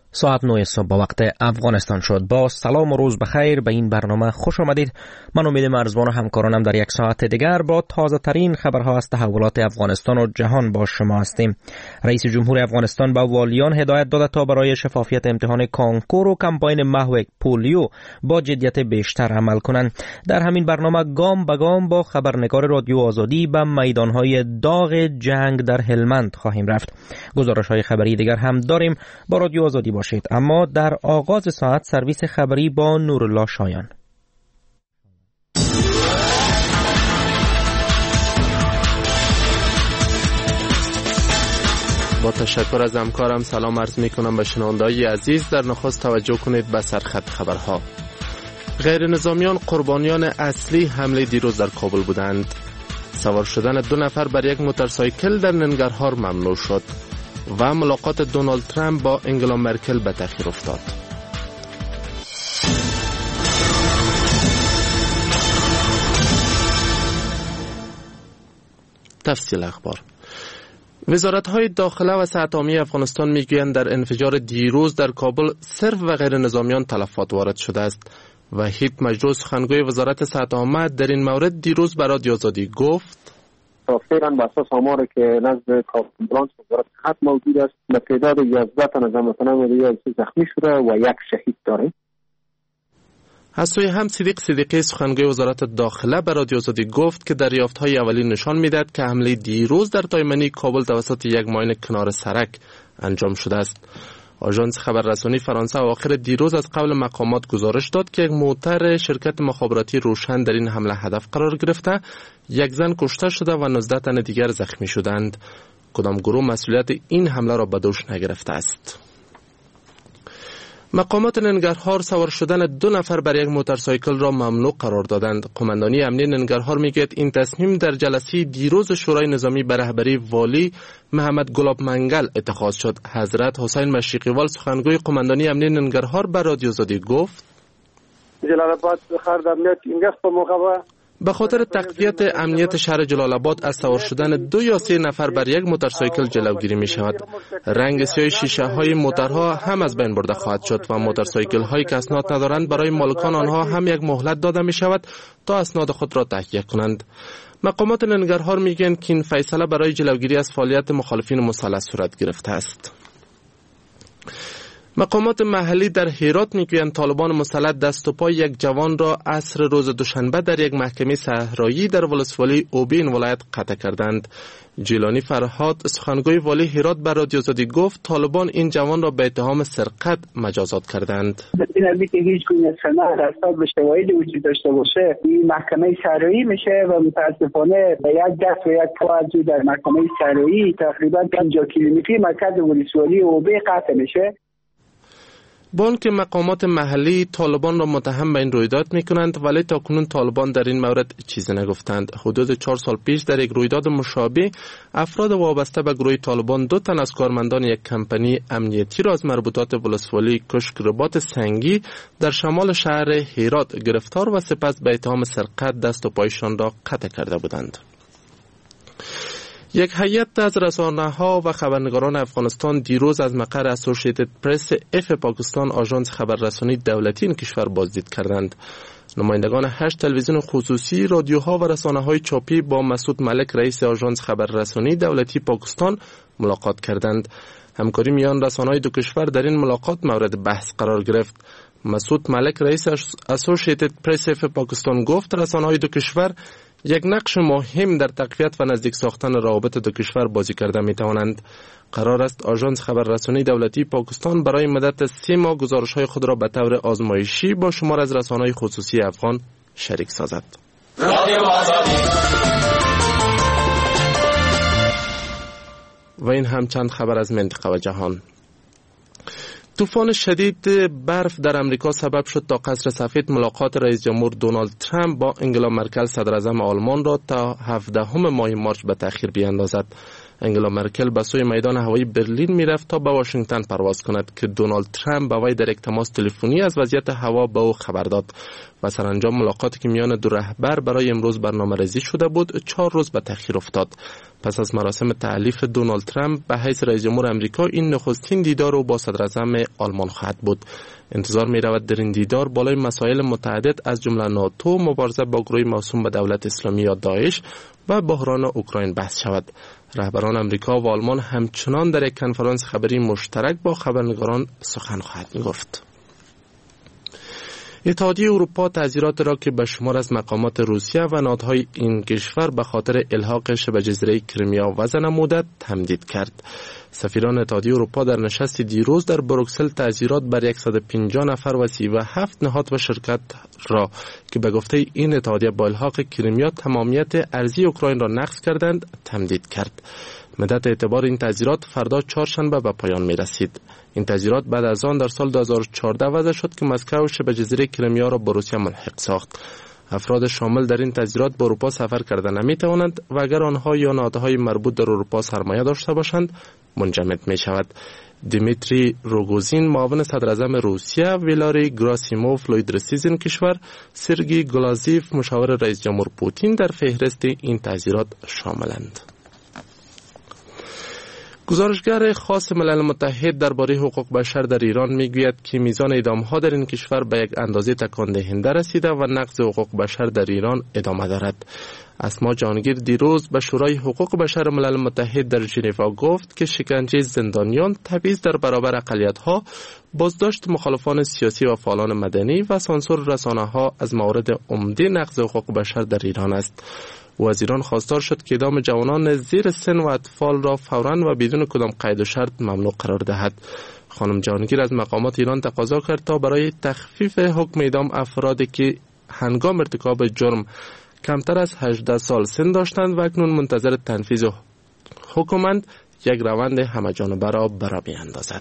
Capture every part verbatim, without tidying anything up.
ساعت نه صبح با وقت افغانستان شد. با سلام و روز بخیر به این برنامه خوش آمدید. من امید مرزبان و همکارانم در یک ساعت دیگر با تازه ترین خبرها از تحولات افغانستان و جهان با شما هستیم. رئیس جمهور افغانستان به والیان هدایت داده تا برای شفافیت امتحان کانکور و کمپاین محو پولیو با جدیت بیشتر عمل کنند. در همین برنامه گام به گام با خبرنگار رادیو آزادی به میدانهای داغ جنگ در هلمند خواهیم رفت. گزارش‌های خبری دیگر هم داریم. با رادیو آزادی باشید. اما در آغاز ساعت سرویس خبری با نورالله شایان. با تشکر از همکارم سلام عرض می کنم به شنونده‌های عزیز. در نخست توجه کنید به سرخط خبرها. غیر نظامیان قربانیان اصلی حمله دیروز در کابل بودند. سوار شدن دو نفر بر یک موتورسایکل در ننگرهار ممنوع شد و ملاقات دونالد ترامپ با انگلا مرکل به تأخیر افتاد. تفصیل اخبار. وزارت‌های داخله و صحت عامه افغانستان میگویند در انفجار دیروز در کابل صرف و غیر نظامیان تلفات وارد شده است و هیئت مجلس سخنگوی وزارت صحت عامه در این مورد دیروز به رادیو آزادی گفت فعلا به اساس آماری که نزد کارمندان وزارت صحت موجود است به تعداد یازده تن از هموطنان زخمی شده و یک شهید داریم. از سوی هم صدیق صدیقی سخنگوی وزارت داخله به رادیو آزادی گفت که دریافت‌های اولی نشان می‌دهد که حمله دیروز در تایمنی کابل توسط یک ماین کنار سرک انجام شده است. آژانس خبررسانی فرانسه آخر دیروز از قبل مقامات گزارش داد که یک موتر شرکت مخابراتی روشن در این حمله هدف قرار گرفته، یک زن کشته شده و نوزده تن دیگر زخمی شدند. کدام گروه مسئولیت این حمله را به دوش نگرفته است؟ مقامات ننگرهار سوار شدن دو نفر بر یک موتورسایکل را ممنوع قرار دادند. قماندانی امنیه ننگرهار میگوید این تصمیم در جلسه دیروز شورای نظامی به رهبری والی محمد گلاب منگل اتخاذ شد. حضرت حسین مشیقیوال سخنگوی قماندانی امنیه ننگرهار به رادیو آزادی گفت جلال آباد خرد امنیت اینجا په موقع به خاطر تقویت امنیت شهر جلال آباد از سوار شدن دو یا سه نفر بر یک موتورسایکل جلوگیری می شود. رنگ سیاه شیشه های موتورها هم از بین برده خواهد شد و موتورسایکل هایی که اسناد ندارند برای مالکان آنها هم یک مهلت داده می شود تا اسناد خود را تهیه کنند. مقامات ننگرهار می گویند که این فیصله برای جلوگیری از فعالیت مخالفین مسلح صورت گرفته است. مقامات محلی در هرات میگویند طالبان مسلح دست و پای یک جوان را عصر روز دوشنبه در یک محکمه صحرایی در ولسوالی اوبی این ولایت قطع کردند. جیلانی فرهاد سخنگوی والی هرات به رادیو آزادی گفت طالبان این جوان را به اتهام سرقت مجازات کردند. این از اینکه هیچ گونه سند اسناد به شواهد وجود داشته باشه این محکمه صحرایی میشه و متاسفانه به یک دست و یک پا از در محکمه صحرایی تقریبا پنجاه کیلومتری مرکز ولسوالی اوبی قطع میشه. با آنکه مقامات محلی طالبان را متهم به این رویداد میکنند ولی تاکنون طالبان در این مورد چیزی نگفتند. حدود چهار سال پیش در یک رویداد مشابه افراد وابسته به گروه طالبان دو تن از کارمندان یک کمپانی امنیتی را از مربوطات ولسوالی کشک رباط سنگی در شمال شهر هرات گرفتار و سپس به اتهام سرقت دست و پایشان را قطع کرده بودند. یک هیئت از رسانه‌ها و خبرنگاران افغانستان دیروز از مقر اسوسییتد پرس اف پاکستان آژانس خبررسانی دولتی این کشور بازدید کردند. نمایندگان هشت تلویزیون خصوصی، رادیوها و رسانه‌های چاپی با مسعود ملک رئیس آژانس خبررسانی دولتی پاکستان ملاقات کردند. همکاری میان رسانه‌های دو کشور در این ملاقات مورد بحث قرار گرفت. مسعود ملک رئیس اسوسییتد پرس اف پاکستان گفت رسانه‌های دو کشور یک نقش مهم در تقویت و نزدیک ساختن روابط دو کشور بازی کرده می توانند. قرار است آژانس خبررسانی دولتی پاکستان برای مدت سه ماه گزارش‌های خود را به طور آزمایشی با شمار از رسانه‌های خصوصی افغان شریک سازد. و این هم چند خبر از منطقه و جهان. طوفان شدید برف در امریکا سبب شد تا قصر سفید ملاقات رئیس جمهور دونالد ترامپ با انگلا مرکل صدراعظم آلمان را تا هفدهم ماه مارس به تأخیر بیاندازد. انگلا مرکل به سوی میدان هوایی برلین میرفت تا به واشنگتن پرواز کند که دونالد ترامپ با وی در یک تماس تلفنی از وضعیت هوا به او خبر داد و سرانجام ملاقاتی که میان دو رهبر برای امروز برنامه‌ریزی شده بود چهار روز به تأخیر افتاد. پس از مراسم تعلیف دونالد ترامپ به حیث رئیس جمهور امریکا این نخستین دیدار او با صدر اعظم آلمان خواهد بود. انتظار می رود در این دیدار بالای مسائل متعدد از جمله ناتو، مبارزه با گروه موسوم به دولت اسلامی یا داعش و بحران اوکراین بحث شود. رهبران امریکا و آلمان همچنان در یک کنفرانس خبری مشترک با خبرنگاران سخن خواهند گفت. اتحادیه اروپا تعزیرات را که به شمار از مقامات روسیه و نهادهای این کشور به خاطر الحاق شبه جزیره کریمیا وضع نموده تمدید کرد. سفیران اتحادیه اروپا در نشست دیروز در بروکسل تعزیرات بر صد و پنجاه نفر و سی و هفت نهاد و شرکت را که به گفته این اتحادیه با الحاق کریمیا تمامیت ارضی اوکراین را نقض کردند تمدید کرد. مدت اعتبار این تعزیرات فردا چهارشنبه به پایان می رسید. این تعزیرات بعد از آن در سال دو هزار و چهارده وضع شد که مسکو شبه جزیره کریمیا را به روسیه ملحق ساخت. افراد شامل در این تعزیرات به اروپا سفر کرده نمی توانند و اگر آنها یا نهادهای مربوط در اروپا سرمایه داشته باشند منجمد می شود. دیمیتری روگوزین معاون صدر اعظم روسیه، ویلاری گراسیموف لوید رسیزن کشور، سرگی گلازیف مشاور رئیس جمهور پوتین در فهرست این تعزیرات شاملند. گزارشگر خاص ملل متحد درباره حقوق بشر در ایران میگوید که میزان اعدام‌ها در این کشور به یک اندازه تکان دهنده رسیده و نقض حقوق بشر در ایران ادامه دارد. اسما جهانگیر دیروز به شورای حقوق بشر ملل متحد در ژنو گفت که شکنجه زندانیان، تبعیض در برابر اقلیت‌ها، بازداشت مخالفان سیاسی و فعالان مدنی و سانسور رسانه‌ها از موارد عمده نقض حقوق بشر در ایران است. او از ایران خواستار شد که اعدام جوانان زیر سن و اطفال را فوراً و بدون کدام قید و شرط ممنوع قرار دهد. خانم جهانگیر از مقامات ایران تقاضا کرد تا برای تخفیف حکم اعدام افرادی که هنگام ارتکاب جرم کمتر از هجده سال سن داشتند و اکنون منتظر تنفیذ حکمند یک روند همه‌جانبه را برا بیاندازد.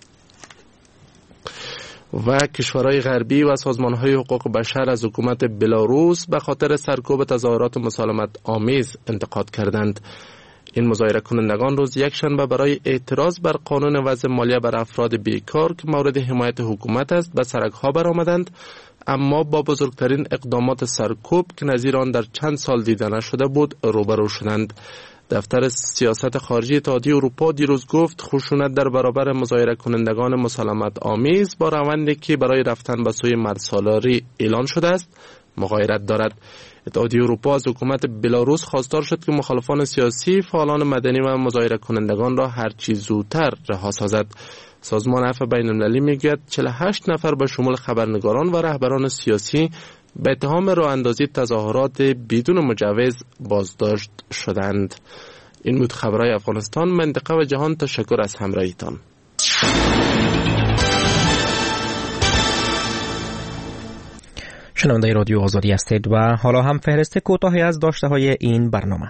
و کشورهای غربی و سازمانهای حقوق بشر از حکومت بلاروس به خاطر سرکوب تظاهرات مسالمت آمیز انتقاد کردند. این مظاهره کنندگان روز یکشنبه برای اعتراض بر قانون وضع مالیه بر افراد بیکار که مورد حمایت حکومت است به سرک‌ها برآمدند، اما با بزرگترین اقدامات سرکوب که نظیر آن در چند سال دیده نشده بود روبرو شدند. دفتر سیاست خارجی اتحادیه اروپا دیروز گفت خشونت در برابر مظاهره کنندگان مسالمت آمیز با روندی که برای رفتن به سوی مردسالاری اعلان شده است مغایرت دارد. اتحادیه اروپا از حکومت بلاروس خواستار شد که مخالفان سیاسی، فعالان مدنی و مظاهره کنندگان را هرچی زودتر رها سازد. سازمان عفو بین المللی میگوید چهل و هشت نفر به شمول خبرنگاران و رهبران سیاسی به اتهام راه اندازی تظاهرات بدون مجوز بازداشت شدند. این بود خبرهای افغانستان، منطقه و جهان. تشکر از همراهیتان. شنونده رادیو آزادی هستید و حالا هم فهرست کوتاهی از داشته های این برنامه.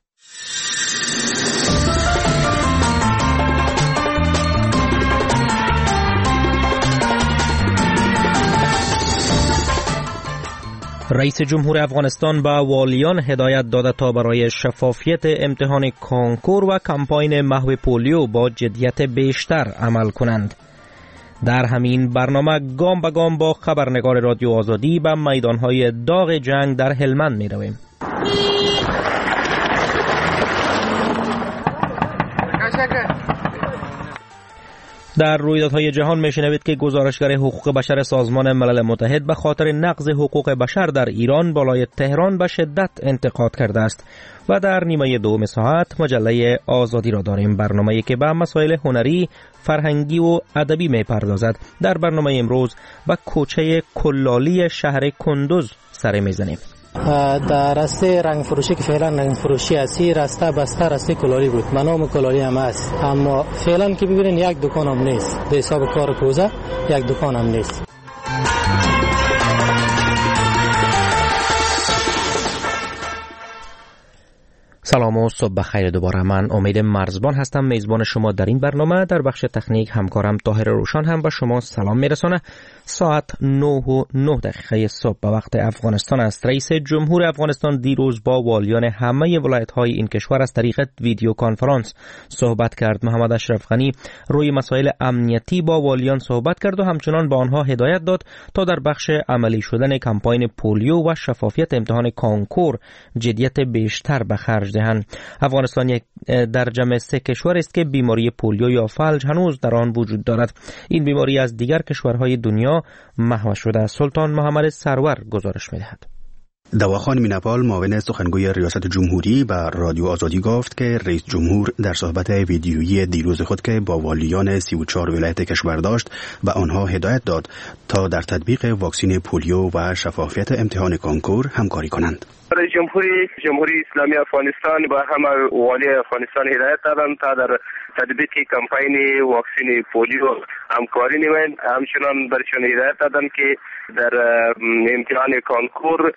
رئیس جمهور افغانستان به والیان هدایت داده تا برای شفافیت امتحان کنکور و کمپاین محو پولیو با جدیت بیشتر عمل کنند. در همین برنامه گام به گام با خبرنگار رادیو آزادی به میدانهای داغ جنگ در هلمند می رویم. در رویدادهای جهان میشنوید که گزارشگر حقوق بشر سازمان ملل متحد به خاطر نقض حقوق بشر در ایران بالای تهران به شدت انتقاد کرده است و در نیمه دوم ساعت مجله آزادی را داریم، برنامه‌ای که به مسائل هنری، فرهنگی و ادبی میپردازد. در برنامه امروز به کوچه کلالی شهر کندوز سر میزنیم. در راسته رنگ فروشی که فعلا رنگ فروشی هستی راسته بسته راسته کلالی بود، من نام کلالی هم هست، اما فعلا که ببینین یک دکان هم نیست، به حساب کار کوزه یک دکان هم نیست. سلام و صبح بخیر. دوباره من امید مرزبان هستم، میزبان شما در این برنامه. در بخش تکنیک همکارم طاهر روشن هم به شما سلام میرسانه. ساعت نه و نه دقیقه صبح به وقت افغانستان است. رئیس جمهور افغانستان دیروز با والیان همه ولایت‌های این کشور از طریق ویدیو کنفرانس صحبت کرد. محمد اشرف غنی روی مسائل امنیتی با والیان صحبت کرد و همچنان به آنها هدایت داد تا در بخش عملی شدن کمپاین پولیو و شفافیت امتحان کانکور جدیت بیشتر به خرج دهند. افغانستان یک در جمع سه کشور است که بیماری پولیو یا فلج هنوز در آن وجود دارد. این بیماری از دیگر کشورهای دنیا مهوش شده. سلطان محمد سرور گزارش می‌دهد. دواخان میناپال معاون سخنگوی ریاست جمهوری به رادیو آزادی گفت که رئیس جمهور در صحبت ویدیویی دیروز خود که با والیان سی و چهار ولایت کشور داشت به آنها هدایت داد تا در تطبیق واکسن پولیو و شفافیت امتحان کانکور همکاری کنند. رئیس جمهوری جمهوری اسلامی افغانستان با همه والی افغانستان هدایت دادند تا در تطبیق کمپاین واکسن پولیو همکاری نمایند. همچنان برشان هدایت دادند که در امتحان کانکور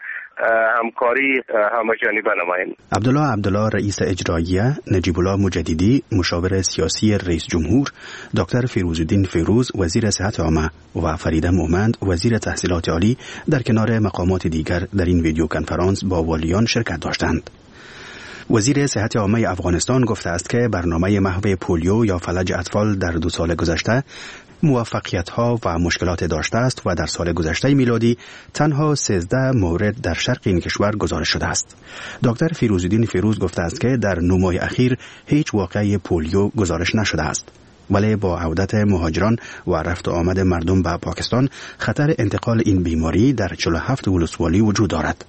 همکاری همه‌جانبه نمایند. عبدالله عبدالله رئیس اجراییه، نجیب الله مجددی مشاور سیاسی رئیس جمهور، دکتر فیروزالدین فیروز وزیر صحت عامه و فریده مومند وزیر تحصیلات عالی در کنار مقامات دیگر در این ویدیو کنفرانس با والیان شرکت داشتند. وزیر صحت عامه افغانستان گفته است که برنامه محو پولیو یا فلج اطفال در دو سال گذشته موفقیت‌ها و مشکلات داشته است و در سال گذشته میلادی تنها سیزده مورد در شرق این کشور گزارش شده است. دکتر فیروزالدین فیروز گفته است که در نه ماه اخیر هیچ واقعه پولیو گزارش نشده است. ولی با عودت مهاجران و رفت و آمد مردم به پاکستان خطر انتقال این بیماری در چهل و هفت ولسوالی وجود دارد.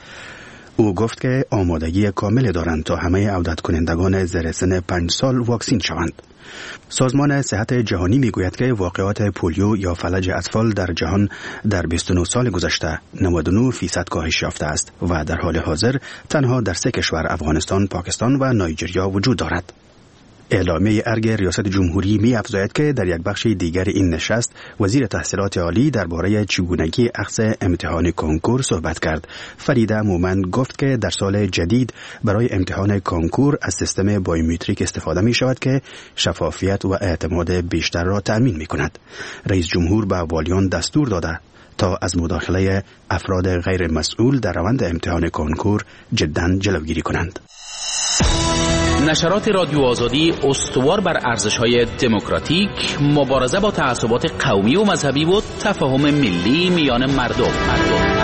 او گفت که آمادگی کامل دارند تا همه عودت کنندگان زیر سن پنج سال واکسین شوند. سازمان صحت جهانی میگوید که واقعات پولیو یا فلج اطفال در جهان در بیست و نه سال گذشته نود و نه درصد کاهش یافته است و در حال حاضر تنها در سه کشور افغانستان، پاکستان و نایجریا وجود دارد. اعلامیه ارگ ریاست جمهوری می افزاید که در یک بخش دیگر این نشست وزیر تحصیلات عالی درباره چگونگی اخذ امتحان کنکور صحبت کرد. فریده مومند گفت که در سال جدید برای امتحان کنکور از سیستم بایومتریک استفاده می شود که شفافیت و اعتماد بیشتر را تأمین می کند. رئیس جمهور به والیان دستور داده تا از مداخله افراد غیر مسئول در روند امتحان کنکور جداً جلوگیری کنند. نشرات رادیو آزادی استوار بر ارزش‌های دموکراتیک، مبارزه با تعصبات قومی و مذهبی و تفاهم ملی میان مردم. مردم.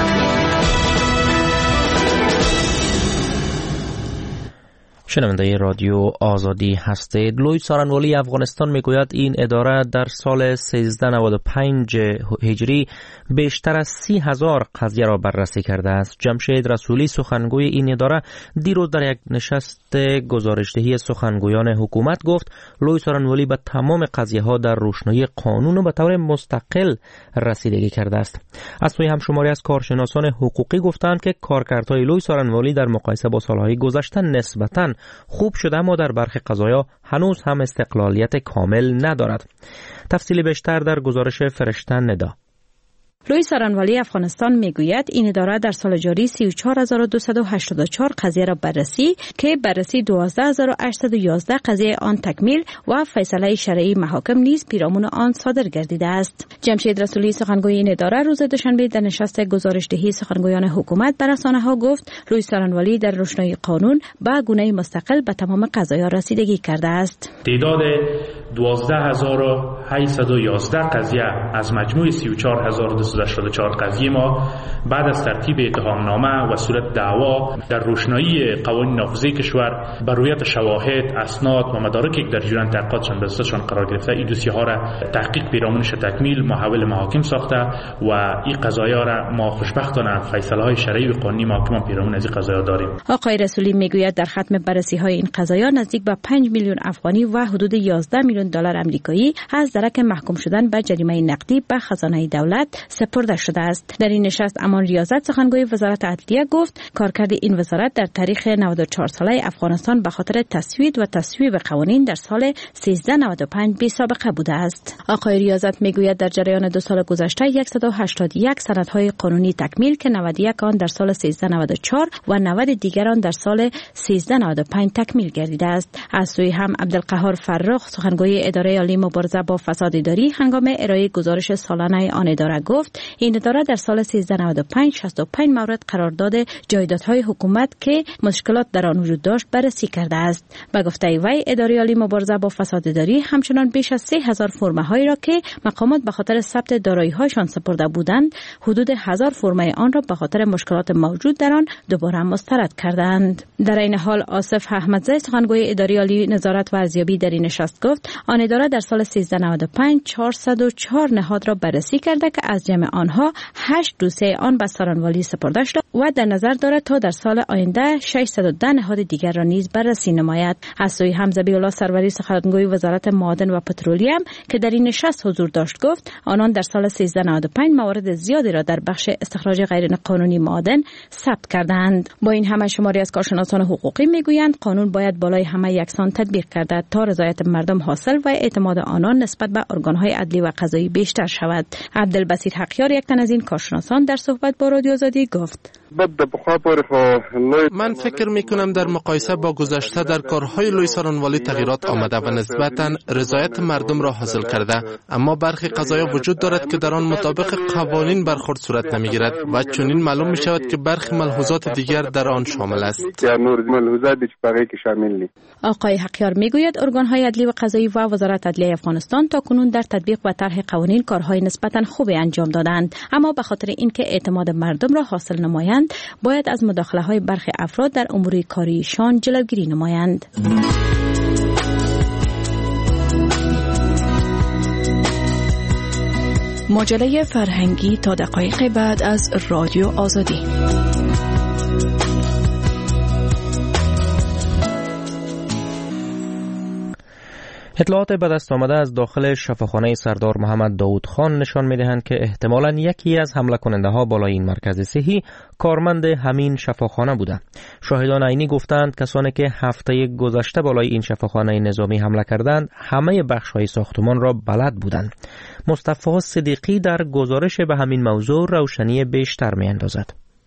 شنونده رادیو آزادی هستید. لوی سارنوالی افغانستان میگوید این اداره در سال سیزده نود و پنج هجری بیشتر از سی هزار قضیه را بررسی کرده است. جمشید رسولی سخنگوی این اداره دیروز در یک نشست گزارشدهی سخنگویان حکومت گفت لوی سارنوالی به تمام قضیه ها در روشنایی قانون و به طور مستقل رسیدگی کرده است. از سوی همشماری از کارشناسان حقوقی گفتند که کارکردهای لوی سارنوالی در مقایسه با سالهای گذشته نسبتاً خوب شده، اما در برخی قضایا هنوز هم استقلالیت کامل ندارد. تفصیل بیشتر در گزارش فرشته ندا. لوی سارنوالی افغانستان میگوید این اداره در سال جاری سی و چهار هزار و دویست و هشتاد و چهار قضیه را بررسی که بررسی دوازده هزار و هشتصد و یازده قضیه آن تکمیل و فیصله شرعی محاکم نیز پیرامون آن صادر گردیده است. جمشید رسولی سخنگوی این اداره روز دوشنبه در نشست گزارشدهی سخنگویان حکومت بر رسانه‌ها گفت لوی سارنوالی در روشنایی قانون به گونه مستقل به تمام قضایا رسیدگی کرده است. تعداد دوازده هزار و هشتصد و یازده قضیه از مجموع سی و چهار هزار و دویست و هشتاد و چهار قضیه ما بعد از ترتیب اتهامنامه و صورت دعوا در روشنایی قوانین نافذه کشور بر رویت شواهد، اسناد و مدارکی که در جریان تحقیقاتشان به دستشان قرار گرفته این دوسیه ها را تحقیق پیرامونش تکمیل محول محاکم ساخته و این قضایا را ما خوشبختانه فیصله های شرعی و قانونی محاکم پیرامون از این قضایا داریم. آقای رسولی میگوید در ختم بررسی های این قضایا نزدیک به پنج میلیون افغانی و حدود یازده میلیون دلار آمریکایی از درک محکوم شدن به جریمه نقدی به خزانه دولت سپرده شده است. در این نشست امان ریاضت سخنگوی وزارت عدلیه گفت کارکرد این وزارت در تاریخ نود و چهار ساله افغانستان به خاطر تصویب و تصویب قوانین در سال سیزده نود و پنج بی سابقه بوده است. آقای ریاضت میگوید در جریان دو سال گذشته صد و هشتاد و یک سندهای قانونی تکمیل که نود و یک آن در سال سیزده نود و چهار و نود دیگر آن در سال سیزده نود و پنج تکمیل گردیده است. از سوی هم عبدالقهار فرخ سخنگوی اداره عالی مبارزه با فساد اداری هنگام ارائه گزارش سالانه آن اداره گفت این اداره در سال سیزده نود و پنج شصت و پنج مورد قرارداد جایدادهای حکومت که مشکلات در آن وجود داشت بررسی کرده است. به گفته وی اداره عالی مبارزه با فساد اداری همچنان بیش از سه هزار فرمه هایی را که مقامات به خاطر ثبت دارایی هایشان سپرده بودند حدود هزار فرمه آن را به خاطر مشکلات موجود در آن دوباره مسترد کردند. در این حال آصف احمدزی سخنگوی اداره عالی نظارت و ارزیابی در این نشست گفت آن اداره در سال سیزده نود و پنج چهارصد و چهار نهاد را بررسی کرده که از جمع آنها هشت دوسیه آن به سارنوالی سپرده شده و در نظر دارد تا در سال آینده ششصد و ده نهاد دیگر را نیز بررسی نماید. از سوی هم ذبیح الله سروری سخنگوی وزارت معادن و پترولیم که در این نشست حضور داشت گفت آنان در سال سیزده نود و پنج موارد زیادی را در بخش استخراج غیر قانونی معادن ثبت کردند. با این همه شماری از کارشناسان حقوقی میگویند قانون باید بالای همه یکسان تطبیق گردد تا رضایت مردم حاصل و اعتماد آنان نسبت به ارگان‌های عدلی و قضایی بیشتر شود. عبدالبصیر حقیار یک تن از این کارشناسان در صحبت با رادیو آزادی گفت من فکر می کنم در مقایسه با گذشته در کارهای لوی سارنوالی تغییرات آمده و نسبتاً رضایت مردم را حاصل کرده، اما برخی قضایا وجود دارد که در آن مطابق قوانین برخورد صورت نمی گیرد و چنین معلوم می شود که برخی ملحوظات دیگر در آن شامل است. آقای حقیار می گوید ارگان‌های عدلی و قضایی و وزارت عدلیه افغانستان تا کنون در تطبیق و طرح قوانین کارهای نسبتاً خوبی انجام دادند، اما به خاطر اینکه اعتماد مردم را حاصل نمایند باید از مداخله‌های برخی افراد در امور کاریشان جلوگیری نمایند. مجله فرهنگی تا دقایق بعد از رادیو آزادی. اطلاعات به دست آمده از داخل شفاخانه سردار محمد داود خان نشان می‌دهند که احتمالاً یکی از حمله کننده ها بالای این مرکز صحی کارمند همین شفاخانه بوده. شاهدان عینی گفتند کسانی که هفته گذشته بالای این شفاخانه نظامی حمله کردند همه بخش‌های ساختمان را بلد بودند. مصطفی صدیقی در گزارش به همین موضوع روشنی بیشتر می‌اندازد.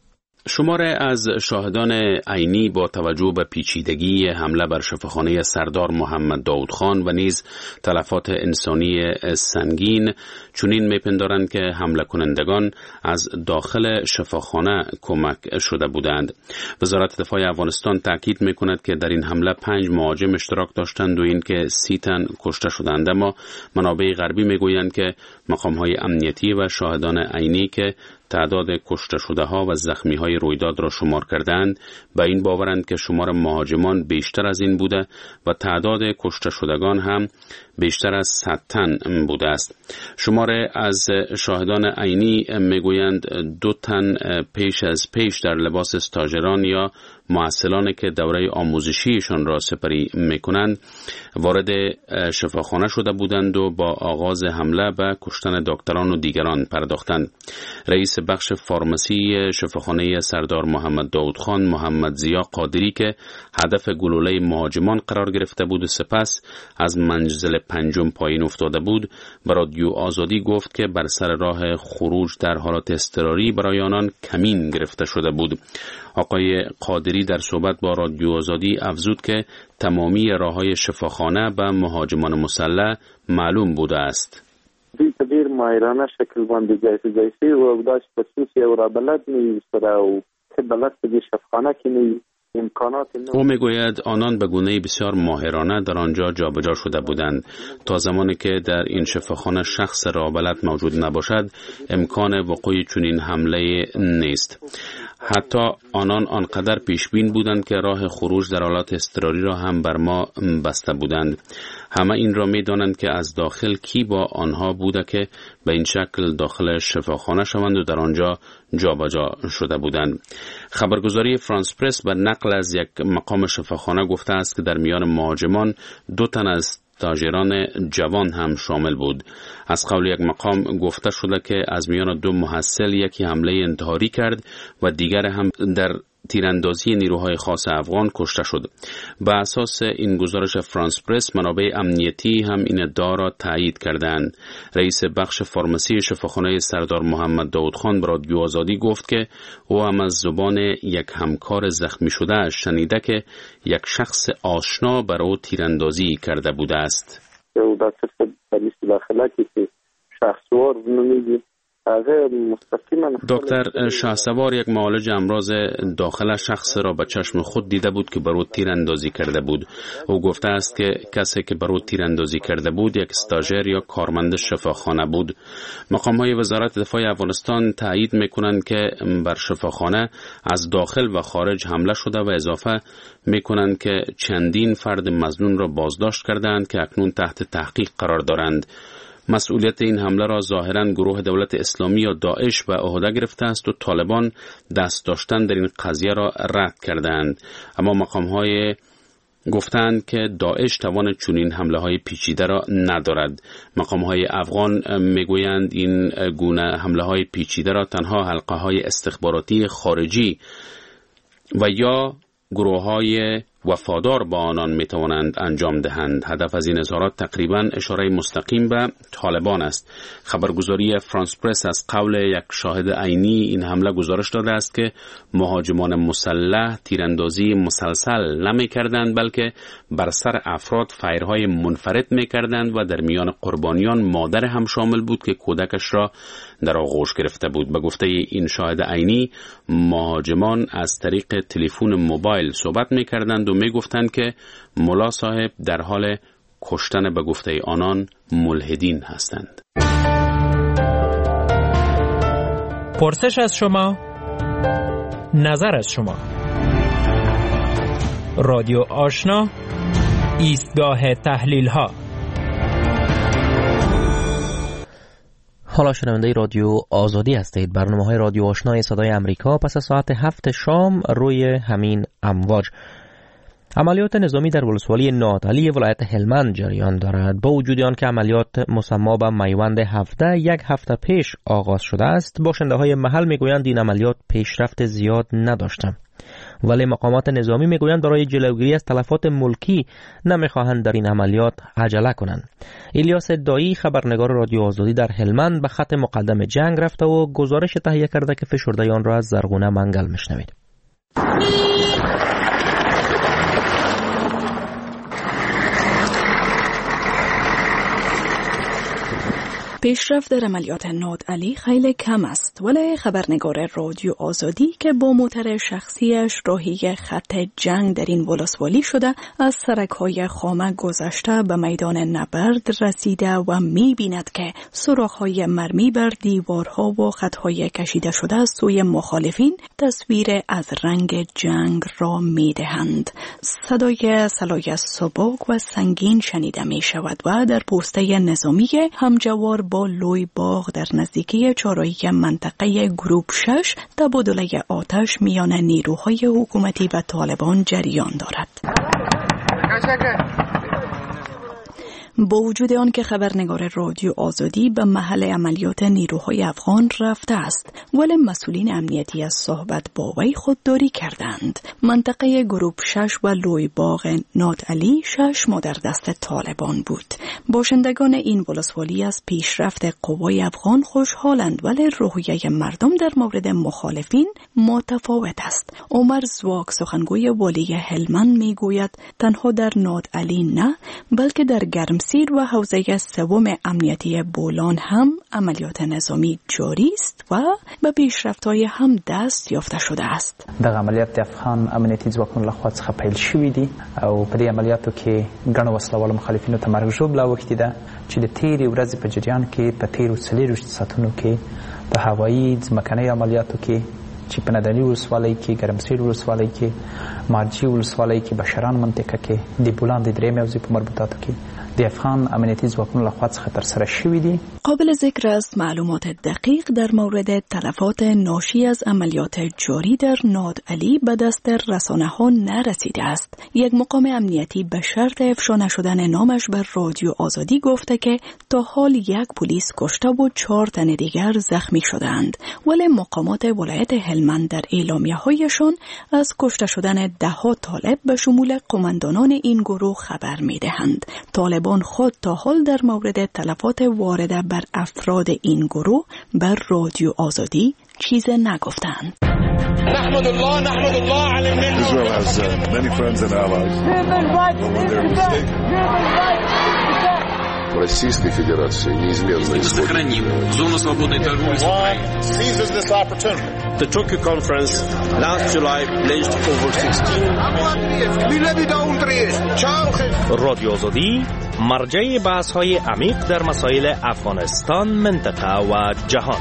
شماره از شاهدان عینی با توجه به پیچیدگی حمله بر شفاخانه سردار محمد داود خان و نیز تلفات انسانی سنگین چنین میپندارند که حمله کنندگان از داخل شفاخانه کمک شده بودند. وزارت دفاع افغانستان تاکید میکند که در این حمله پنج مهاجم اشتراک داشتند و این که سی تن کشته شدند، اما منابع غربی میگویند که مقام‌های امنیتی و شاهدان عینی که تعداد کشته شده ها و زخمی های رویداد را شمار کردند به این باورند که شمار مهاجمان بیشتر از این بوده و تعداد کشته شدگان هم بیشتر از صد تن بوده است. شمار از شاهدان عینی میگویند دو تن پیش از پیش در لباس استاژران یا معسلانی که دوره آموزشیشان را سپری میکنند وارد شفاخانه شده بودند و با آغاز حمله به کشتن دکتران و دیگران پرداختند. رئیس بخش فارماسی شفاخانه سردار محمد داود خان محمد ضیا قادری که هدف گلوله مهاجمان قرار گرفته بود و سپس از منزل پنجم پایین افتاده بود به رادیو آزادی گفت که بر سر راه خروج در حالت اضطراری برای آنان کمین گرفته شده بود. آقای قادری در صحبت با رادیو آزادی افزود که تمامی راه‌های شفاخانه به مهاجمان مسلح معلوم بوده است. په ډیر ماهرانه شکل باندې جایزه جایزه او داش خصوصي او را بلد نه سره او که بلد په شفاخانه کې نه امکانات. او میگوید آنان به گونه بسیار ماهرانه در آنجا جابجا شده بودند. تا زمانی که در این شفاخانه شخص را بلد موجود نباشد امکان وقوع چنین حمله نیست. حتی آنان آنقدر پیشبین بودند که راه خروج در حالات اضطراری را هم بر ما بسته بودند. همه این را می دانند که از داخل کی با آنها بوده که به این شکل داخل شفاخانه شوند و در آنجا جابجا شده بودند. خبرگزاری فرانس پرس بر نقل از یک مقام شفاخانه گفته است که در میان مهاجمان دو تن از استاژران جوان هم شامل بود. از قول یک مقام گفته شده که از میان دو محصل یکی حمله انتحاری کرد و دیگر هم در تیراندازی نیروهای خاص افغان کشته شد. بر اساس این گزارش فرانس پرس، منابع امنیتی هم این ادعا را تایید کردند. رئیس بخش فارماسی شفاخانه سردار محمد داود خان به رادیو آزادی گفت که او هم از زبان یک همکار زخمی شده شنیده که یک شخص آشنا بر او تیراندازی کرده بوده است. او داخل داخله که شخصوار نمیگی دکتر شهسوار یک معالج امراض داخل شخص را به چشم خود دیده بود که بر او تیراندازی کرده بود. او گفته است که کسی که بر او تیراندازی کرده بود یک استاژر یا کارمند شفاخانه بود. مقام‌های وزارت دفاع افغانستان تایید می‌کنند که بر شفاخانه از داخل و خارج حمله شده و اضافه می‌کنند که چندین فرد مظنون را بازداشت کردند که اکنون تحت تحقیق قرار دارند. مسئولیت این حمله را ظاهراً گروه دولت اسلامی یا داعش به عهده گرفته است و طالبان دست داشتن در این قضیه را رد کردند. اما مقام‌های گفتند که داعش توان چنین حمله‌های پیچیده را ندارد. مقام‌های افغان میگویند این گونه حمله‌های پیچیده را تنها حلقه‌های استخباراتی خارجی و یا گروه‌های وفادار با آنان می توانند انجام دهند. هدف از این اظهارات تقریبا اشاره مستقیم به طالبان است. خبرگزاری فرانس پرس از قول یک شاهد عینی این حمله گزارش داده است که مهاجمان مسلح تیراندازی مسلسل نمی کردند، بلکه بر سر افراد فایرهای منفرد می کردند و در میان قربانیان مادر هم شامل بود که کودکش را در آغوش گرفته بود. به گفته این شاهد عینی، مهاجمان از طریق تلفن موبایل صحبت می کردند و می گفتند که ملا صاحب در حال کشتن به گفته آنان ملحدین هستند. پرسش از شما، نظر از شما. رادیو آشنا، ایستگاه تحلیل ها. حالا شنونده رادیو آزادی هستید. برنامه های رادیو آشنای صدای امریکا پس از ساعت هفت شام روی همین امواج. عملیات نظامی در ولسوالی نادعلی ولایت هلمند جریان دارد. با وجود آن که عملیات مسما به میوند هفده یک هفته پیش آغاز شده است، باشنده های محل میگویند این عملیات پیشرفت زیاد نداشته. ولی مقامات نظامی میگویند برای جلوگیری از تلفات ملکی نمیخواهند در این عملیات عجله کنند. الیاس دایی، خبرنگار رادیو آزادی در هلمند، به خط مقدم جنگ رفته و گزارش تهیه کرده که فشرده آن را از زرغونه منگل میشنوید. پیشرفت در عملیات نادعلی خیلی کم است، ولی خبرنگار رادیو آزادی که با موتر شخصیش راهی خط جنگ در این ولسوالی شده، از سرک‌های خامه گذشته به میدان نبرد رسیده و می‌بیند که سوراخ‌های مرمی بر دیوارها و خط‌های کشیده شده از سوی مخالفین تصویر از رنگ جنگ را می‌دهند. صدای سلای سبک و سنگین شنیده می‌شود و در پوسته نظامی همجوار با لوی باغ در نزدیکی چهارراهی منطقه گروپ شش تبادله آتش میان نیروهای حکومتی و طالبان جریان دارد. با وجود آن که خبرنگار رادیو آزادی به محل عملیات نیروهای افغان رفته است، ولی مسئولین امنیتی از صحبت با وی خودداری کردند. منطقه گروپ شش و لوی باغ نادعلی شش ما در دست طالبان بود. باشندگان این ولسوالی از پیشرفت قوای افغان خوشحالند، ولی روحیه مردم در مورد مخالفین متفاوت است. عمر زواک، سخنگوی والی هلمند، میگوید تنها در نادعلی نه، بلکه در گرم سیر و حوزه سوم امنیتی بولان هم عملیات نظامی جاری است و به پیشرفت‌های هم دست یافته شده است. د عملیات افغان امنیتي ځواکونو لخوا څخه پیل شوې دي او په دې عملیاتو کې ګڼ وسلوال مخالفینو ته مرګ ژوبله اوښتې ده چې د تیرې ورځې په جریان کې په تیرو څلېرویشت ساعتونو کې په هوایي ځمکنۍ عملیاتو کې چې په نادعلي ولسوالۍ کې، ګرمسیر ولسوالۍ کې، مارجې ولسوالۍ کې، بشران منطقه کې، د بولان د درېیمې حوزې په مربوطاتو کې د افغان امنیتي ځواکونو لخوا څخه ترسره شوي دي. قابل ذکر است معلومات دقیق در مورد تلفات ناشی از عملیات جاری در نادعلی به دست رسانه‌ها نرسیده است. یک مقام امنیتی به شرط افشا نشدن نامش بر رادیو آزادی گفته که تا حال یک پلیس کشته و چهار تن دیگر زخمی شدند، ولی مقامات ولایت هلمند در اعلامیه‌هایشان از کشته شدن ده‌ها طالب به شمول قماندانان این گروه خبر می‌دهند. طالبان خود تا حال در مورد تلفات وارده بر افراد این گروه بر رادیو آزادی چیز نگفتند. نحمد الله نحمد الله علی الملل. Israel has uh, many friends and allies. Российской Федерации неизменно сохраним зону свободной торговли с Украиной. Seizes this opportunity. The Tokyo conference last July pledged over sixteen. رادیو آزادی مرجع بحث‌های عمیق در مسائل افغانستان، منطقه و جهان.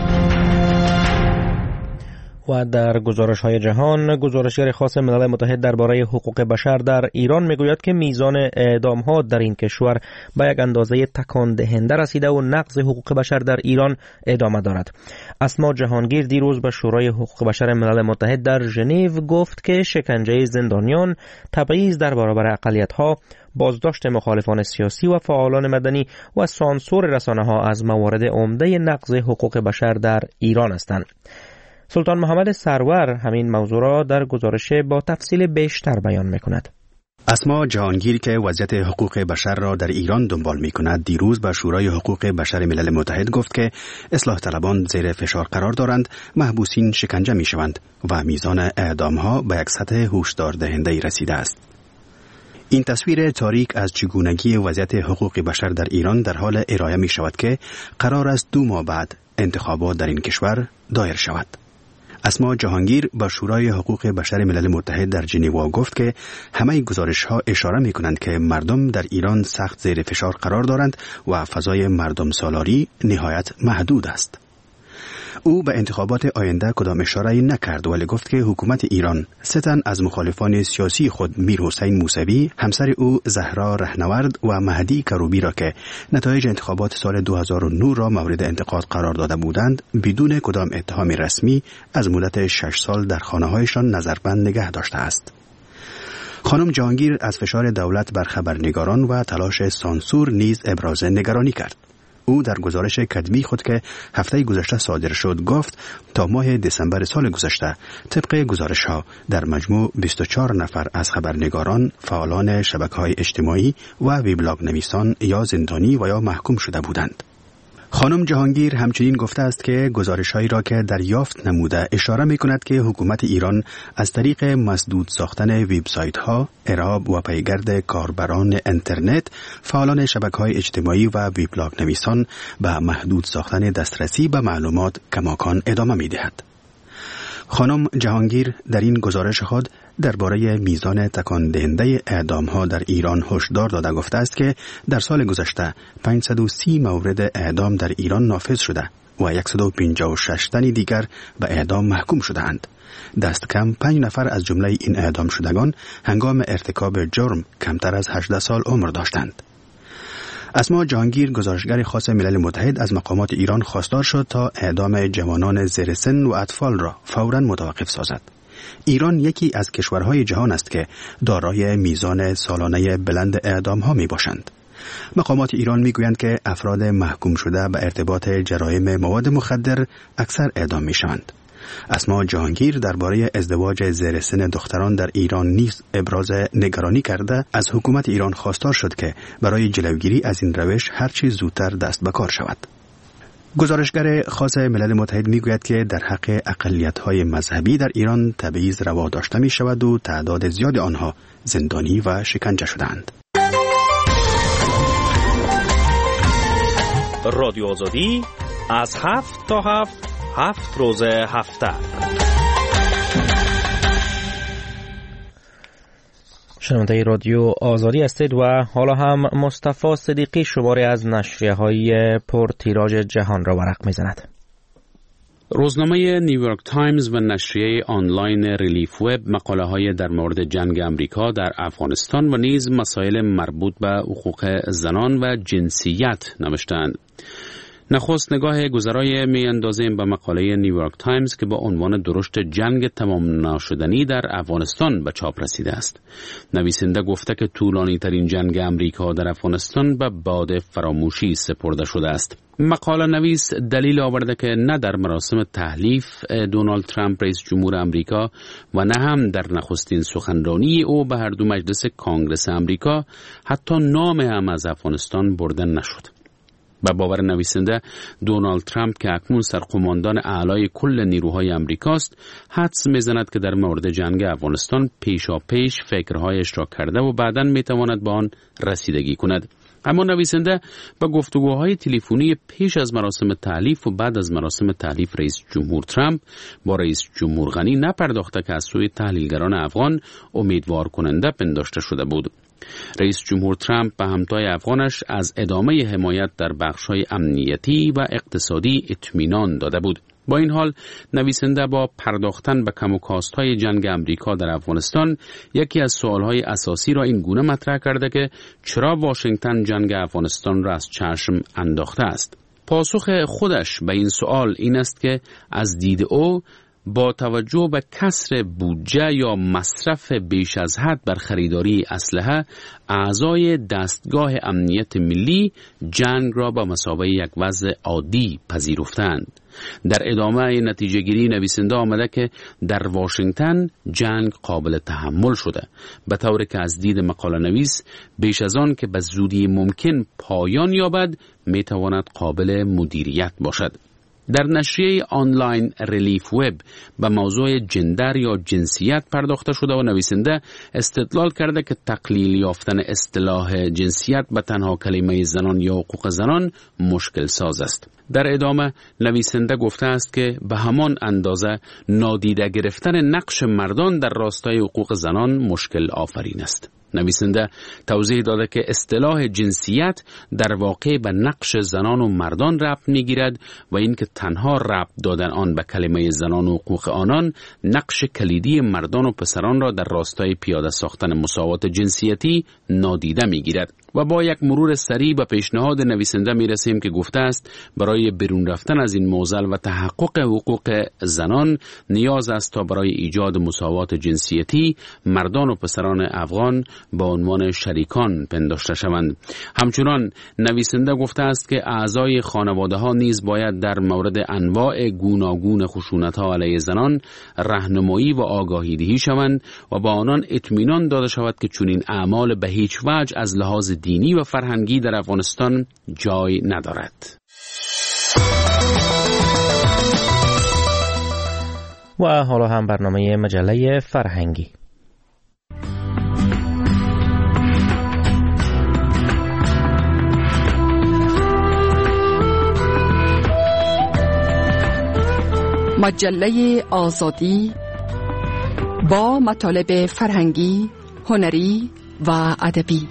و در گزارش های جهان، گزارشگر خاص ملل متحد درباره حقوق بشر در ایران میگوید که میزان اعدام ها در این کشور به یک اندازه تکان دهنده رسیده و نقض حقوق بشر در ایران ادامه دارد. اسما جهانگیر دیروز به شورای حقوق بشر ملل متحد در ژنو گفت که شکنجه زندانیان، تبعیض در برابر اقلیت ها، بازداشت مخالفان سیاسی و فعالان مدنی و سانسور رسانه ها از موارد عمده نقض حقوق بشر در ایران هستند. سلطان محمد سرور همین موضوع را در گزارش با تفصیل بیشتر بیان می‌کند. اسما جهانگیر که وضعیت حقوق بشر را در ایران دنبال می‌کند، دیروز به شورای حقوق بشر ملل متحد گفت که اصلاح طلبان زیر فشار قرار دارند، محبوسین شکنجه می‌شوند و میزان اعدام‌ها به یک سطح هشدار دهنده رسیده است. این تصویر تاریک از چگونگی وضعیت حقوق بشر در ایران در حال ارائه می‌شود که قرار است دو ماه بعد انتخابات در این کشور دایر شود. اسما جهانگیر با شورای حقوق بشر ملل متحد در ژنو گفت که همه گزارش‌ها اشاره می‌کنند که مردم در ایران سخت زیر فشار قرار دارند و فضای مردم سالاری نهایت محدود است. او به انتخابات آینده کدام اشاره نکرد، ولی گفت که حکومت ایران سه تن از مخالفان سیاسی خود میرحسین موسوی، همسر او زهرا رهنورد و مهدی کروبی را که نتایج انتخابات سال دو هزار و نه را مورد انتقاد قرار داده بودند، بدون کدام اتهام رسمی از مدت شش سال در خانه‌هایشان نظربند نگه داشته است. خانم جهانگیر از فشار دولت بر خبرنگاران و تلاش سانسور نیز ابراز نگرانی کرد. او در گزارش کتبی خود که هفته گذشته صادر شد گفت تا ماه دسامبر سال گذشته طبق گزارش‌ها در مجموع بیست و چهار نفر از خبرنگاران، فعالان شبکه‌های اجتماعی و وبلاگ نویسان یا زندانی و یا محکوم شده بودند. خانم جهانگیر همچنین گفته است که گزارش‌هایی را که دریافت نموده اشاره می‌کند که حکومت ایران از طریق مسدود ساختن وبسایت‌ها، ارهاب و پیگرد کاربران اینترنت، فعالان شبکه‌های اجتماعی و وبلاگ نویسان به محدود ساختن دسترسی به معلومات کماکان ادامه می‌دهد. خانم جهانگیر در این گزارش خود درباره میزان تکان دهنده اعدام‌ها در ایران هشدار داده گفته است که در سال گذشته پانصد و سی مورد اعدام در ایران نافذ شده و صد و پنجاه و شش تن دیگر به اعدام محکوم شده‌اند. دست کم پنج نفر از جمله این اعدام شدگان هنگام ارتکاب جرم کمتر از هجده سال عمر داشتند. اسما جهانگیر گزارشگر خاص ملل متحد از مقامات ایران خواستار شد تا اعدام جوانان زیر سن و اطفال را فوراً متوقف سازد. ایران یکی از کشورهای جهان است که دارای میزان سالانه بلند اعدام‌ها میباشند. مقامات ایران میگویند که افراد محکوم شده به ارتباط جرایم مواد مخدر اکثر اعدام میشوند. اسما جهانگیر درباره ازدواج زیر سن دختران در ایران نیز ابراز نگرانی کرده از حکومت ایران خواستار شد که برای جلوگیری از این روش هر چه زودتر دست به کار شود. گزارشگر خاص ملل متحد میگوید که در حق اقلیت‌های مذهبی در ایران تبعیض روا داشته می شود و تعداد زیاد آنها زندانی و شکنجه شدند. رادیو آزادی از هفت تا هفت هفت روز هفته. شنونده رادیو آزادی هستید و حالا هم مصطفی صدیقی شماری از نشریه‌های پرتیراژ جهان را ورق می‌زند. روزنامه نیویورک تایمز و نشریه آنلاین ریلیف وب مقاله‌های در مورد جنگ امریکا در افغانستان و نیز مسائل مربوط به حقوق زنان و جنسیت نوشتند. نخست نگاه گذرای می اندازیم به مقاله نیویورک تایمز که با عنوان درشت جنگ تمام نشدنی در افغانستان به چاپ رسیده است. نویسنده گفته که طولانی ترین جنگ امریکا در افغانستان به باد فراموشی سپرده شده است. مقاله نویس دلیل آورده که نه در مراسم تحلیف دونالد ترامپ رئیس جمهور امریکا و نه هم در نخستین سخنرانی او به هر دو مجلس کانگرس امریکا حتی نام هم از افغانستان برده نشد. به باور نویسنده دونالد ترامپ که اکنون سرقماندان اعلای کل نیروهای امریکاست حدس میزند که در مورد جنگ افغانستان پیشا پیش فکرهایش را کرده و بعداً میتواند به آن رسیدگی کند. اما نویسنده به گفتگوهای تلفنی پیش از مراسم تحلیف و بعد از مراسم تحلیف رئیس جمهور ترامپ با رئیس جمهور غنی نپرداخته که از سوی تحلیلگران افغان امیدوار کننده پنداشته شده بود. رئیس جمهور ترامپ به همتای افغانش از ادامه حمایت در بخش‌های امنیتی و اقتصادی اطمینان داده بود. با این حال نویسنده با پرداختن به کم و کاست‌های جنگ امریکا در افغانستان یکی از سوال‌های اساسی را این گونه مطرح کرده که چرا واشنگتن جنگ افغانستان را از چشم انداخته است. پاسخ خودش به این سوال این است که از دید او با توجه به کسر بودجه یا مصرف بیش از حد بر خریداری اسلحه، اعضای دستگاه امنیت ملی جنگ را به مثابه یک وضع عادی پذیرفتند. در ادامه نتیجه گیری نویسنده آمده که در واشنگتن جنگ قابل تحمل شده، به طوری که از دید مقاله نویس بیش از آن که به زودی ممکن پایان یابد می تواند قابل مدیریت باشد. در نشریه آنلاین ریلیف وب به موضوع جندر یا جنسیت پرداخته شده و نویسنده استدلال کرده که تقلیل یافتن اصطلاح جنسیت به تنها کلمه زنان یا حقوق زنان مشکل ساز است. در ادامه نویسنده گفته است که به همان اندازه نادیده گرفتن نقش مردان در راستای حقوق زنان مشکل آفرین است. نویسنده توضیح داده که اصطلاح جنسیت در واقع به نقش زنان و مردان ربط می‌گیرد و اینکه تنها ربط دادن آن به کلمه زنان و حقوق آنان نقش کلیدی مردان و پسران را در راستای پیاده ساختن مساوات جنسیتی نادیده می‌گیرد. و با یک مرور سریع به پیشنهاد نویسنده می‌رسیم که گفته است برای بیرون رفتن از این معضل و تحقق حقوق زنان نیاز است تا برای ایجاد مساوات جنسیتی مردان و پسران افغان به عنوان شریکان پنداشته شوند. همچنان نویسنده گفته است که اعضای خانواده ها نیز باید در مورد انواع گوناگون خشونت ها علیه زنان راهنمایی و آگاهی دهی شوند و با آنان اطمینان داده شود که چنین اعمال به هیچ وجه از لحاظ دینی و فرهنگی در افغانستان جای ندارد. و حالا هم برنامه مجله فرهنگی. مجله آزادی با مطالب فرهنگی، هنری و ادبی.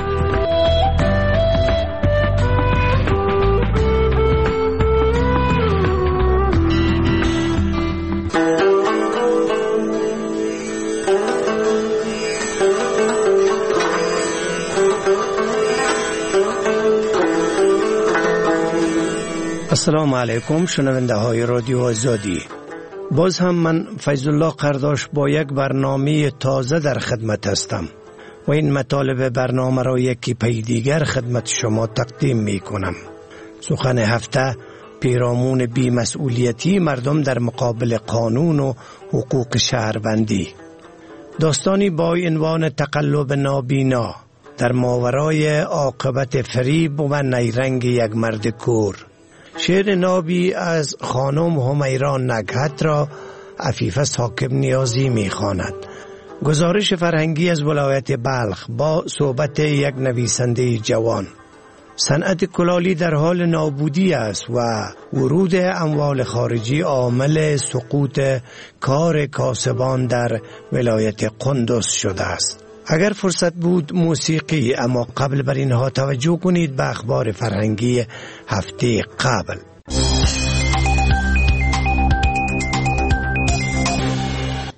السلام علیکم شنونده های رادیو آزادی. باز هم من فیض الله قرداش با یک برنامه تازه در خدمت هستم و این مطالب برنامه را یکی پی دیگر خدمت شما تقدیم می کنم. سخن هفته پیرامون بی‌مسئولیتی مردم در مقابل قانون و حقوق شهروندی. داستانی با عنوان تقلب نابینا در ماورای عاقبت فریب و نیرنگ یک مرد کور. شعر نابی از خانم همیرا نگهت را عفیفه حاکم نیازی می خواند. گزارش فرهنگی از ولایت بلخ با صحبت یک نویسنده جوان. صنعت کلالی در حال نابودی است و ورود اموال خارجی عامل سقوط کار کاسبان در ولایت قندوز شده است. اگر فرصت بود موسیقی، اما قبل بر اینها توجه کنید به اخبار فرهنگی هفته قبل.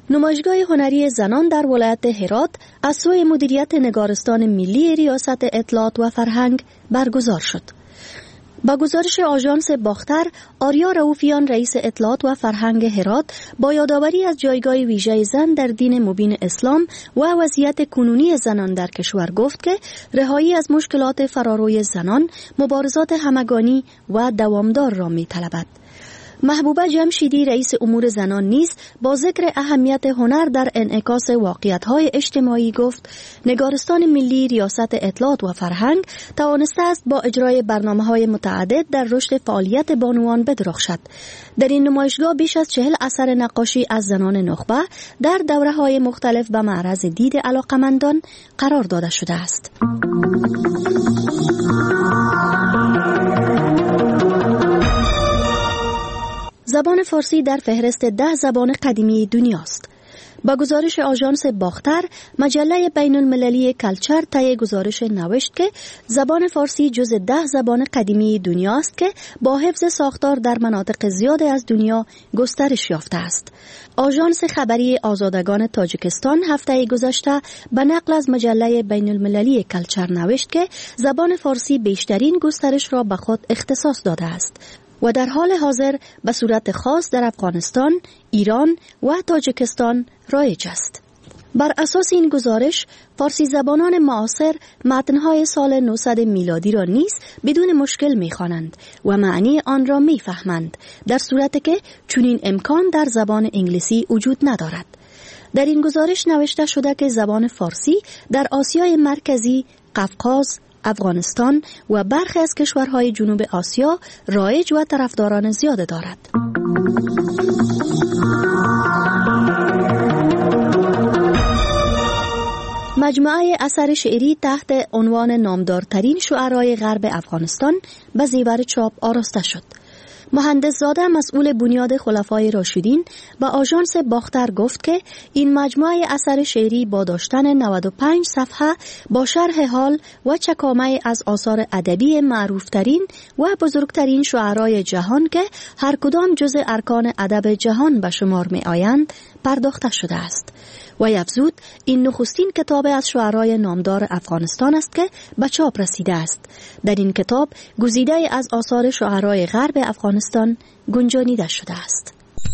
نمایشگاه هنری زنان در ولایت هرات از سوی مدیریت نگارستان ملی ریاست اطلاعات و فرهنگ برگزار شد. با گزارش آژانس باختر، آریا رؤوفیان رئیس اطلاعات و فرهنگ هرات با یادآوری از جایگاه ویژه زن در دین مبین اسلام و وضعیت کنونی زنان در کشور گفت که رهایی از مشکلات فراروی زنان مبارزات همگانی و دوامدار را می‌طلبد. محبوبه جمشیدی رئیس امور زنان نیز با ذکر اهمیت هنر در انعکاس واقعیت‌های اجتماعی گفت نگارستان ملی ریاست اطلاعات و فرهنگ توانسته است با اجرای برنامه‌های متعدد در رشد فعالیت بانوان بدرخشد. در این نمایشگاه بیش از چهل اثر نقاشی از زنان نخبه در دوره‌های مختلف به معرض دید علاقمندان قرار داده شده است. زبان فارسی در فهرست ده زبان قدیمی دنیاست. با گزارش آژانس باختر، مجله بین المللی کلچر طی گزارش نوشت که زبان فارسی جز ده زبان قدیمی دنیاست که با حفظ ساختار در مناطق زیاد از دنیا گسترش یافته است. آژانس خبری آزادگان تاجیکستان هفته گذشته به نقل از مجله بین المللی کلچر نوشت که زبان فارسی بیشترین گسترش را به خود اختصاص داده است و در حال حاضر به صورت خاص در افغانستان، ایران و تاجیکستان رایج است. بر اساس این گزارش، فارسی زبانان معاصر متن‌های سال نهصد میلادی را نیز بدون مشکل می‌خوانند و معنی آن را می‌فهمند، در صورتی که چنین امکان در زبان انگلیسی وجود ندارد. در این گزارش نوشته شده که زبان فارسی در آسیای مرکزی، قفقاز، افغانستان و برخی از کشورهای جنوب آسیا رایج و طرفداران زیاد دارد. مجموعه اثر شعری تحت عنوان نامدارترین شعرای غرب افغانستان به زیور چاپ آراسته شد. مهندس زاده مسئول بنیاد خلفای راشدین با آژانس باختر گفت که این مجموعه اثر شعری با داشتن نود و پنج صفحه با شرح حال و چکامه از آثار ادبی معروفترین و بزرگترین شعرای جهان که هر کدام جز ارکان ادب جهان به شمار می آیند پرداخته شده است. و یفزود این نخستین کتاب از شعرای نامدار افغانستان است که به چاپ رسیده است. در این کتاب گزیده از آثار شعرای غرب افغانستان گنجانیده شده است.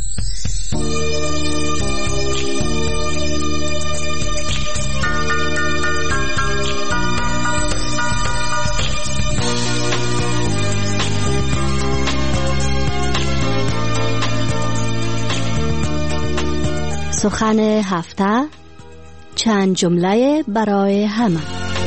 سخن هفته، چند جمله برای همه.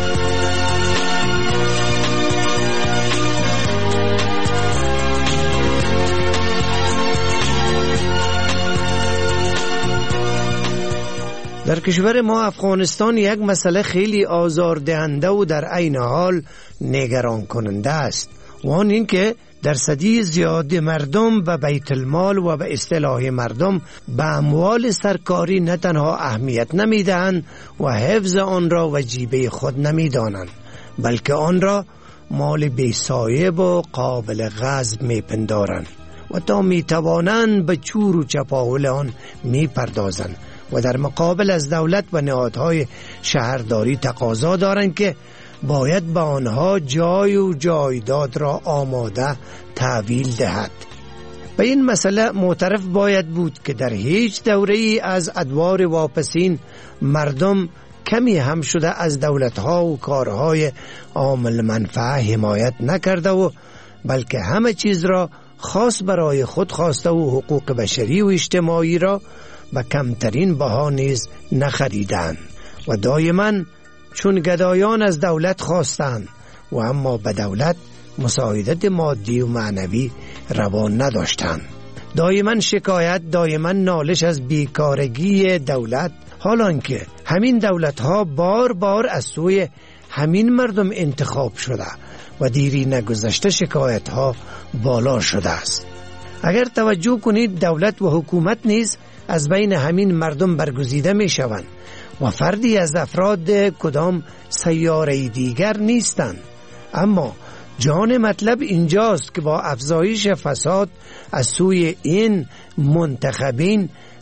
در کشور ما افغانستان یک مسئله خیلی آزاردهنده و در عین حال نگران کننده است و آن این که درصدی زیاد مردم به بیت المال و به اصطلاح مردم به اموال سرکاری نه تنها اهمیت نمیدهند و حفظ آن را وجیبه خود نمیدانند، بلکه آن را مال بی‌سایب و قابل غصب میپندارند و تا میتوانند به چور و چپاول آن میپردازند و در مقابل از دولت و نهادهای شهرداری تقاضا دارند که باید به آنها جای و جایداد را آماده تحویل دهد. به این مسئله معترف باید بود که در هیچ دوره‌ای از ادوار واپسین مردم کمی هم شده از دولت‌ها و کارهای عامل منفعه حمایت نکرده و بلکه همه چیز را خاص برای خود خواسته و حقوق بشری و اجتماعی را به کمترین بها نیز نخریدند و دائما چون گدایان از دولت خواستند و اما به دولت مساعدت مادی و معنوی روا نداشتند. دائما شکایت، دائما نالش از بیکارگی دولت، حالان که همین دولت ها بار بار از سوی همین مردم انتخاب شده و دیری نگذشته شکایت ها بالا شده است. اگر توجه کنید دولت و حکومت نیز از بین همین مردم برگزیده می شوند و فردی از افراد کدام سیاره دیگر نیستند، اما جان مطلب اینجاست که با افزایش فساد از سوی این منتخبین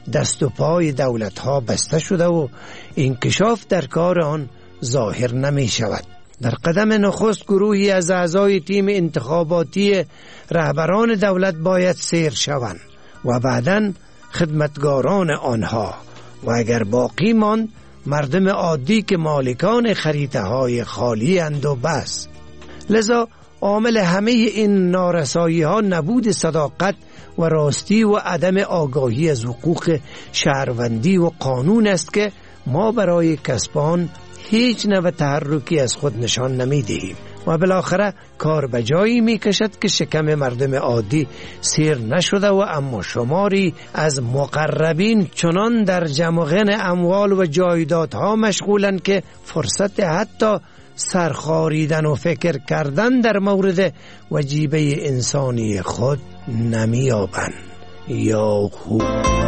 دست و پای دولت ها بسته شده و انکشاف در کار آن ظاهر نمی شود. در قدم نخست گروهی از اعضای تیم انتخاباتی رهبران دولت باید سیر شوند و بعداً خدمتگاران آنها و اگر باقی ماند مردم عادی که مالکان خریطه های خالی اند و بس. لذا عامل همه این نارسایی ها نبود صداقت و راستی و عدم آگاهی از حقوق شهروندی و قانون است که ما برای کسبان هیچ نوع تحرکی از خود نشان نمی دهیم و بالاخره کار به جایی می کشد که شکم مردم عادی سیر نشده و اما شماری از مقربین چنان در جمع اموال و جایدادها مشغولند که فرصت حتی سرخاریدن و فکر کردن در مورد وجیبه انسانی خود نمی یابند. یا خوب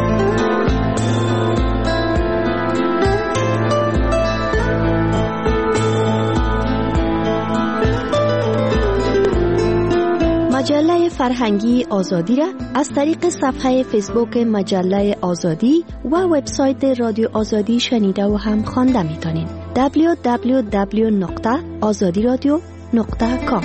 مجله فرهنگی آزادی را از طریق صفحه فیسبوک مجله آزادی و وبسایت رادیو آزادی شنیده و هم خوانده میتونین. دبلیو دبلیو دبلیو نقطه آزادی رادیو نقطه کام.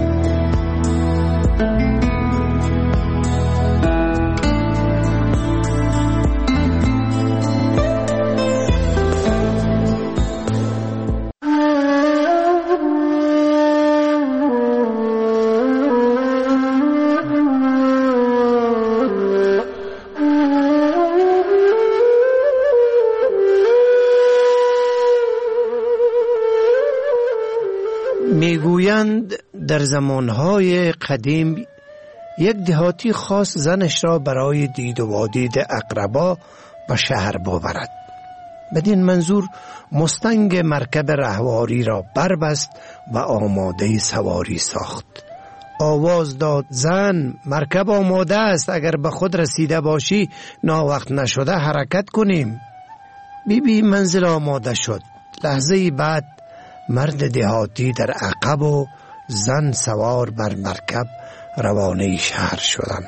میگویند در زمانهای قدیم یک دهاتی خاص زنش را برای دید و وادید اقربا به شهر ببرد. بدین منظور مستنگ مرکب رهواری را بربست و آماده سواری ساخت. آواز داد: زن، مرکب آماده است، اگر به خود رسیده باشی ناوقت نشده حرکت کنیم. بی بی منزل آماده شد. لحظه بعد مرد دهاتی در عقب و زن سوار بر مرکب روانه شهر شدند.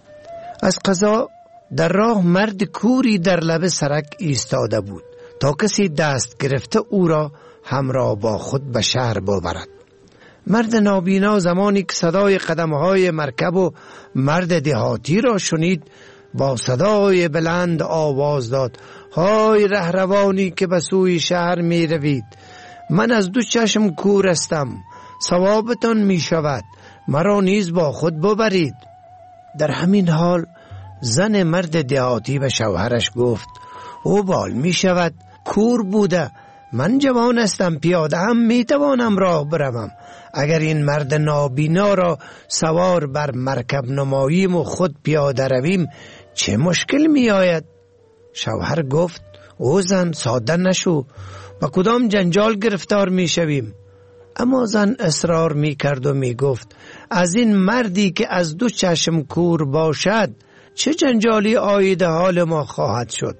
از قضا در راه مرد کوری در لب سرک ایستاده بود تا کسی دست گرفته او را همراه با خود به شهر ببرد. مرد نابینا زمانی که صدای قدمهای مرکب و مرد دهاتی را شنید با صدای بلند آواز داد: های رهروانی که به سوی شهر می روید، من از دو چشم کور استم، ثوابتان می شود، مرا نیز با خود ببرید. در همین حال زن مرد دهاتی به شوهرش گفت: او بال می شود، کور بوده، من جوان استم، پیاده هم می توانم راه بروم. اگر این مرد نابینا را سوار بر مرکب نماییم و خود پیاده رویم چه مشکل می آید؟ شوهر گفت: او زن، ساده نشو، با کدام جنجال گرفتار می شویم؟ اما زن اصرار می کرد و می گفت: از این مردی که از دو چشم کور باشد چه جنجالی آید حال ما خواهد شد؟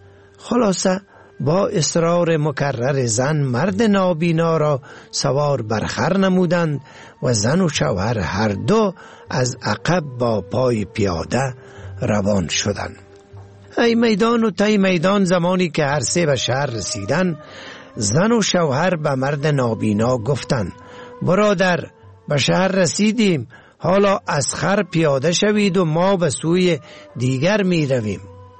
خلاصه با اصرار مکرر زن مرد نابینا را سوار بر خر نمودند و زن و شوهر هر دو از عقب با پای پیاده روان شدند. ای میدان و تای میدان زمانی که هر سه به شهر رسیدن، زن و شوهر به مرد نابینا گفتند: برادر، به شهر رسیدیم، حالا از خر پیاده شوید و ما به سوی دیگر می رویم.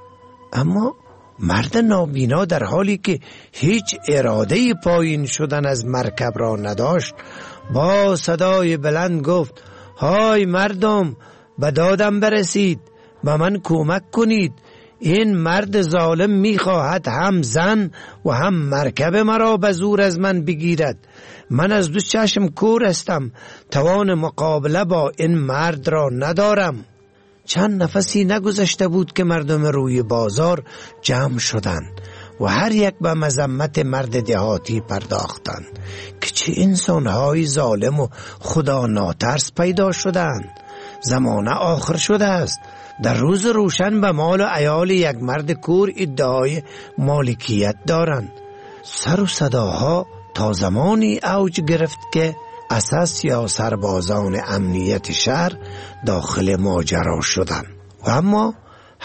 اما مرد نابینا در حالی که هیچ اراده پایین شدن از مرکب را نداشت با صدای بلند گفت: های مردم، به دادم برسید، به من کمک کنید، این مرد ظالم میخواهد هم زن و هم مرکب مرا به زور از من بگیرد. من از دو چشم کور هستم، توان مقابله با این مرد را ندارم. چند نفسی نگذشته بود که مردم روی بازار جمع شدند و هر یک به مذمت مرد دهاتی پرداختند که چه انسانهای ظالم و خدا ناترس پیدا شدند. زمانه آخر شده است. در روز روشن به مال و عیال یک مرد کور ادعای مالکیت دارند. سر و صداها تا زمانی اوج گرفت که اساس یا سربازان امنیت شهر داخل ماجرا شدند و اما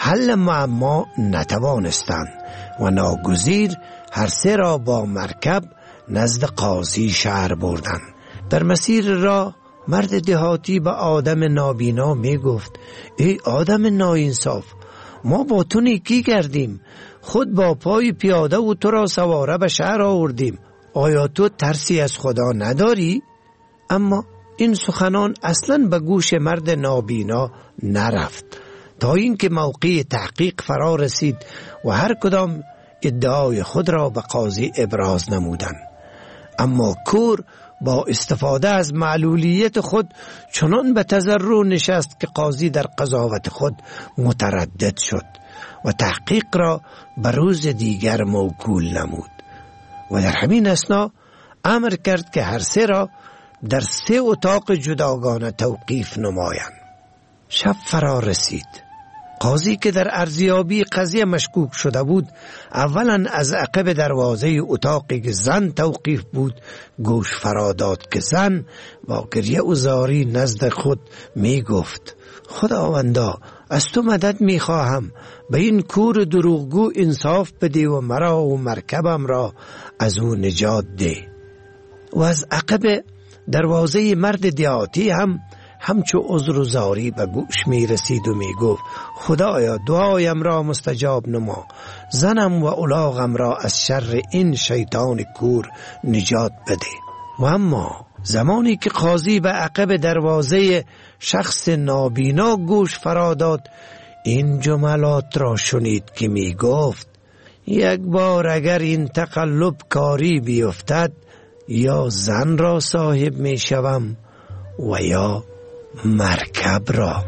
حل معما نتوانستند و ناگزیر هر سه را با مرکب نزد قاضی شهر بردند. در مسیر راه مرد دهاتی به آدم نابینا می گفت: ای آدم ناانصاف، ما با تو نیکی کردیم، خود با پای پیاده و تو را سواره به شهر آوردیم، آیا تو ترسی از خدا نداری؟ اما این سخنان اصلا به گوش مرد نابینا نرفت تا اینکه موقع تحقیق فرا رسید و هر کدام ادعای خود را به قاضی ابراز نمودند. اما کور با استفاده از معلولیت خود چنان به تضرع نشست که قاضی در قضاوت خود متردد شد و تحقیق را به روز دیگر موکول نمود و در همین اثنا امر کرد که هر سه را در سه اتاق جداگانه توقیف نمایند. شب فرا رسید. قاضی که در ارزیابی قضیه مشکوک شده بود اولا از عقب دروازه اتاقی که زن توقیف بود گوش فرا داد که زن با گریه و زاری نزد خود می گفت: خداوندا، از تو مدد می خواهم، به این کور دروغگو انصاف بده و مرا و مرکبم را از او نجات ده. و از عقب دروازه مرد دیاتی هم همچو عذر و زاری به گوش می رسید و می گفت: خدایا، دعایم را مستجاب نما، زنم و الاغم را از شر این شیطان کور نجات بده. و اما زمانی که قاضی به عقب دروازه شخص نابینا گوش فرا داد، این جملات را شنید که می گفت: یک بار اگر این تقلب کاری بیفتد، یا زن را صاحب می شوم و یا مرکب را.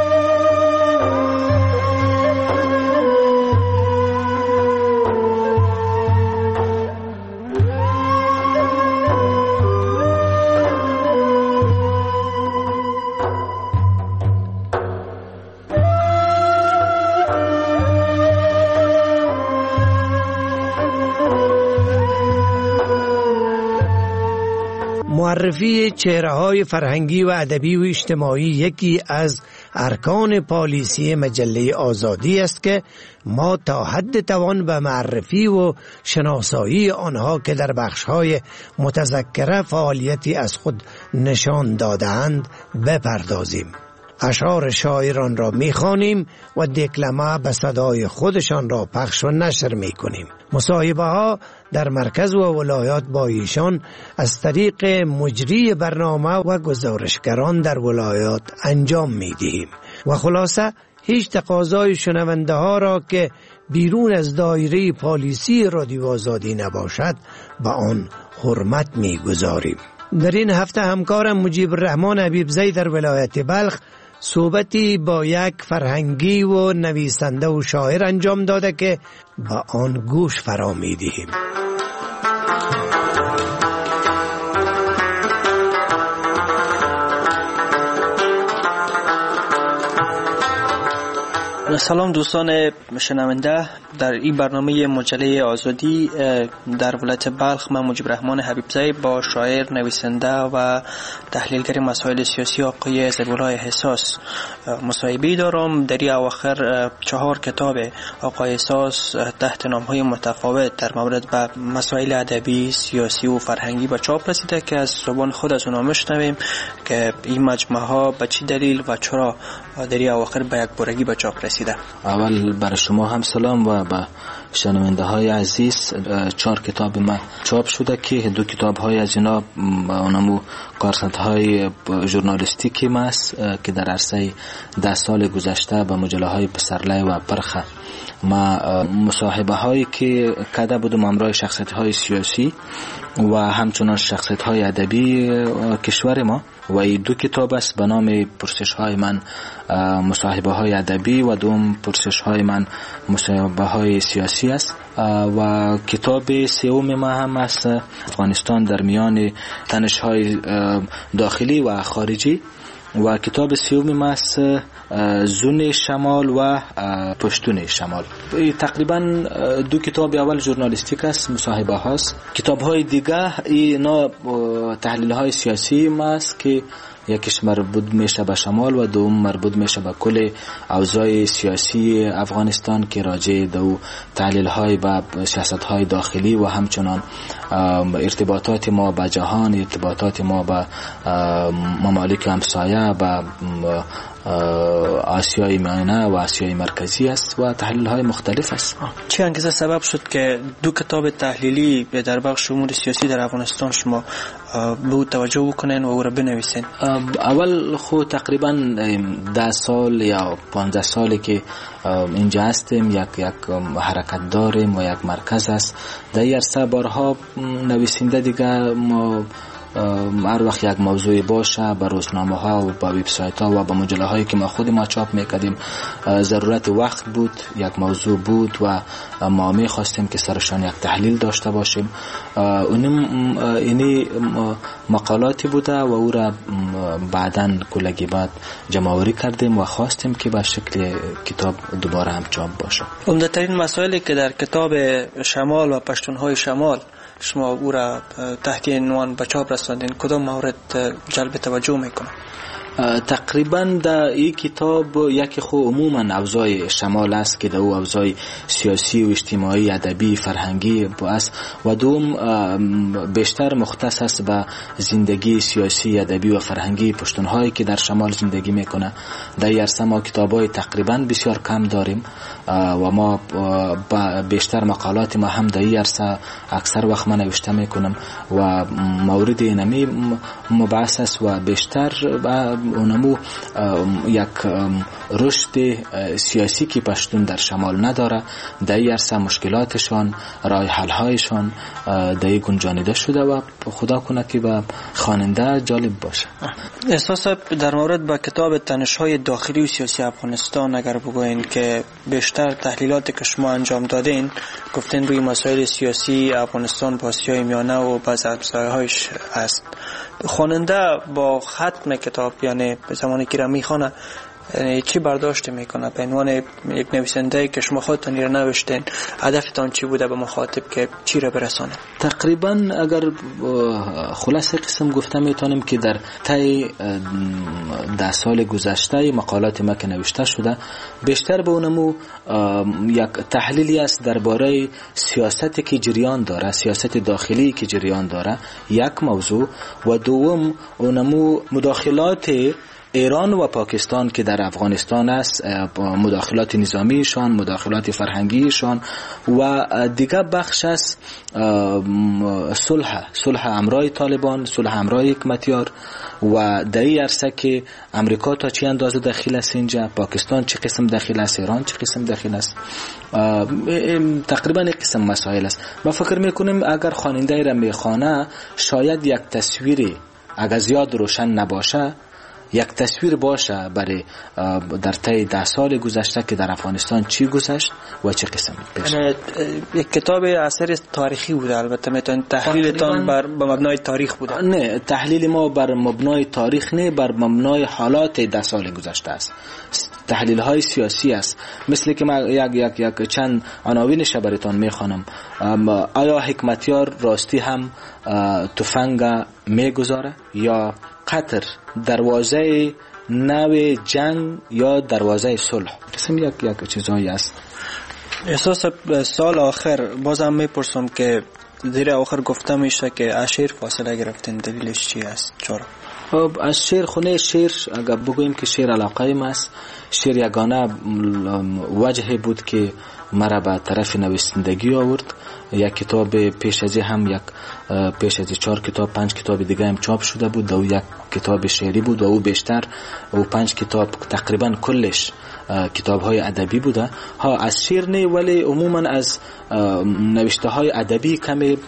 معرفی چهره‌های فرهنگی و ادبی و اجتماعی یکی از ارکان پالیسی مجله آزادی است که ما تا حد توان به معرفی و شناسایی آنها که در بخش‌های متذکره فعالیتی از خود نشان داده‌اند بپردازیم. اشعار شاعران را می‌خوانیم و دکلمه به صدای خودشان را پخش و نشر می‌کنیم. مصاحبه ها در مرکز و ولایات با ایشان از طریق مجری برنامه و گزارشگران در ولایات انجام می‌دهیم و خلاصه هیچ تقاضای شنونده ها را که بیرون از دایره پالیسی رادیو آزادی نباشد به آن حرمت می‌گذاریم. در این هفته همکارم مجیب الرحمن حبیبزی در ولایت بلخ صحبتی با یک فرهنگی و نویسنده و شاعر انجام داده که با آن گوش فرا می‌دهیم. سلام دوستان شنونده، در این برنامه مجله آزادی در ولایت بلخ من مجیب الرحمن حبیبزی با شاعر، نویسنده و تحلیلگر مسائل سیاسی آقای زبیرالله حساس مصاحبه دارم. در این اواخر چهار کتاب آقای حساس تحت نام‌های متفاوت در مورد به مسائل ادبی، سیاسی و فرهنگی به چاپ رسیده که از زبان خود از اونها میشنویم که این مجموعه ها به چه دلیل و چرا در این اواخر به یک بارگی به چاپ رسیده. اول برای شما هم سلام و به شنونده های عزیز. چهار کتاب ما چاپ شده که دو کتاب های از اینا اونمو کارسدهای ژورنالیستیکی ماست که در عرصه ده سال گذشته به مجله های پسرلی و پرخه ما مصاحبه هایی که کده بودم همراه شخصیت های سیاسی و همچنان شخصیت های ادبی کشور ما و این دو کتاب است به نام پرسش های من مصاحبه های ادبی و دوم پرسش های من مصاحبه های سیاسی است و کتاب سوم ما هم است افغانستان در میان تنش های داخلی و خارجی و کتاب سوم ما است زون شمال و پشتون شمال. تقریبا دو کتاب اول ژورنالیستیک است، مصاحبه هاست. کتاب های دیگه اینا تحلیل های سیاسی ما است که یکیش مربوط میشه به شمال و دوم مربوط میشه به کل اوضاع سیاسی افغانستان که راجع دو تحلیل های و سیاست های داخلی و همچنان ارتباطات ما با جهان، ارتباطات ما با ممالک همسایه و آسیای میانه و آسیای مرکزی است و تحلیل های مختلف است. چه انگیزه سبب شد که دو کتاب تحلیلی در بخش امور سیاسی در افغانستان شما به او توجه بکنین و او را بنویسین؟ اول خود تقریبا ده سال یا پانزده سالی که اینجا هستیم، یک یک حرکت داریم و یک مرکز است. در این عرصه بارها نویسنده دیگه ما هر وقت یک موضوع باشه به روزنامه ها و به وبسایت ها و به مجله هایی که ما خود ما چاپ میکردیم ضرورت وقت بود، یک موضوع بود و ما می خواستیم که سرشان یک تحلیل داشته باشیم. اینی مقالاتی بوده و او را بعداً کلگی بعد جمع‌آوری کردیم و خواستیم که به شکل کتاب دوباره هم چاپ باشه. عمده‌ترین مسائلی که در کتاب شمال و پشتونهای شمال شما او را تحت عنوان به چاپ رساندین، کدام مورد جلب توجه میکنه؟ تقریبا در این کتاب یکی خو عموما اوضاع شمال است که در او اوضاع سیاسی و اجتماعی، ادبی، فرهنگی است و دوم بیشتر مختص است به زندگی سیاسی، ادبی و فرهنگی پشتونهایی که در شمال زندگی میکنه. در این عرصه ما کتابای تقریبا بسیار کم داریم و ما بیشتر مقالات ما هم در این عرصه اکثر وقت من نوشته میکنم و مورد اینمی مبحث است و بیشتر اونمو یک رشد سیاسی که پشتون در شمال نداره. در این عرصه مشکلاتشان، راه حل هایشان در این گنجانیده شده و خدا کنه که به خواننده جالب باشه. احساس در مورد با کتاب تنش‌های داخلی و سیاسی افغانستان اگر بگوین که بیشتر تحلیلاتی که شما انجام دادین گفتین روی مسائل سیاسی افغانستان با آسیای میانه و بعض همسایه‌هایش است، خواننده با ختم کتاب یعنی به زمانی که را میخوانه یعنی چی برداشت میکنه به عنوان یک نویسنده که شما خودتون را نوشتین؟ هدفتان چی بوده به مخاطب که چی را برسانه؟ تقریبا اگر خلاصه قسم گفته میتونیم که در طی ده سال گذشته مقالات ما که نوشته شده بیشتر به اونمو یک تحلیلی است درباره سیاستی که جریان داره، سیاست داخلی که جریان داره یک موضوع و دوم اونمو مداخلات ایران و پاکستان که در افغانستان است، مداخلات نظامیشان، مداخلات فرهنگیشان و دیگر بخش است صلح صلح همراه طالبان، صلح همراه حکمتیار و در این عرصه که امریکا تا چه اندازه دخیل است اینجا، پاکستان چه قسم دخیل است، ایران چه قسم دخیل است. تقریبا یک قسم مسائل است. ما فکر میکنیم اگر خواننده را میخوانه شاید یک تصویری اگر زیاد روشن نباشه یک تصویر باشه برای در طی ده سال گذشته که در افغانستان چی گذشت و چه قسم پیش. یک کتاب اثر تاریخی بوده، البته میتون تحلیلتان بر مبنای تاریخ بوده؟ نه، تحلیل ما بر مبنای تاریخ نه، بر مبنای حالات ده سال گذشته است. تحلیل های سیاسی است. مثل که من یک یک یک چند عناوینش براتون میخوانم. آیا حکمتیار راستی هم تفنگ میگذاره یا قطر دروازه نو جنگ یا دروازه صلح؟ قسم یک یک چیزایی است. احساس سال آخر بازم میپرسم که زیر آخر گفته میشه که از شعر فاصله گرفتین، دلیلش چی است؟ چرا؟ خب از شعر خونه شعر اگر بگویم که شعر علاقه ما است، شعر یگانه وجهی بود که مرا به طرف نویسندگی آورد. یک کتاب پیش از هم یک پیش از چهار کتاب پنج کتاب دیگه هم چاپ شده بود و یک کتاب شعری بود و او بیشتر و پنج کتاب تقریبا کلش کتاب های ادبی بوده. ها از شعر نه ولی عموما از نوشته های ادبی کمی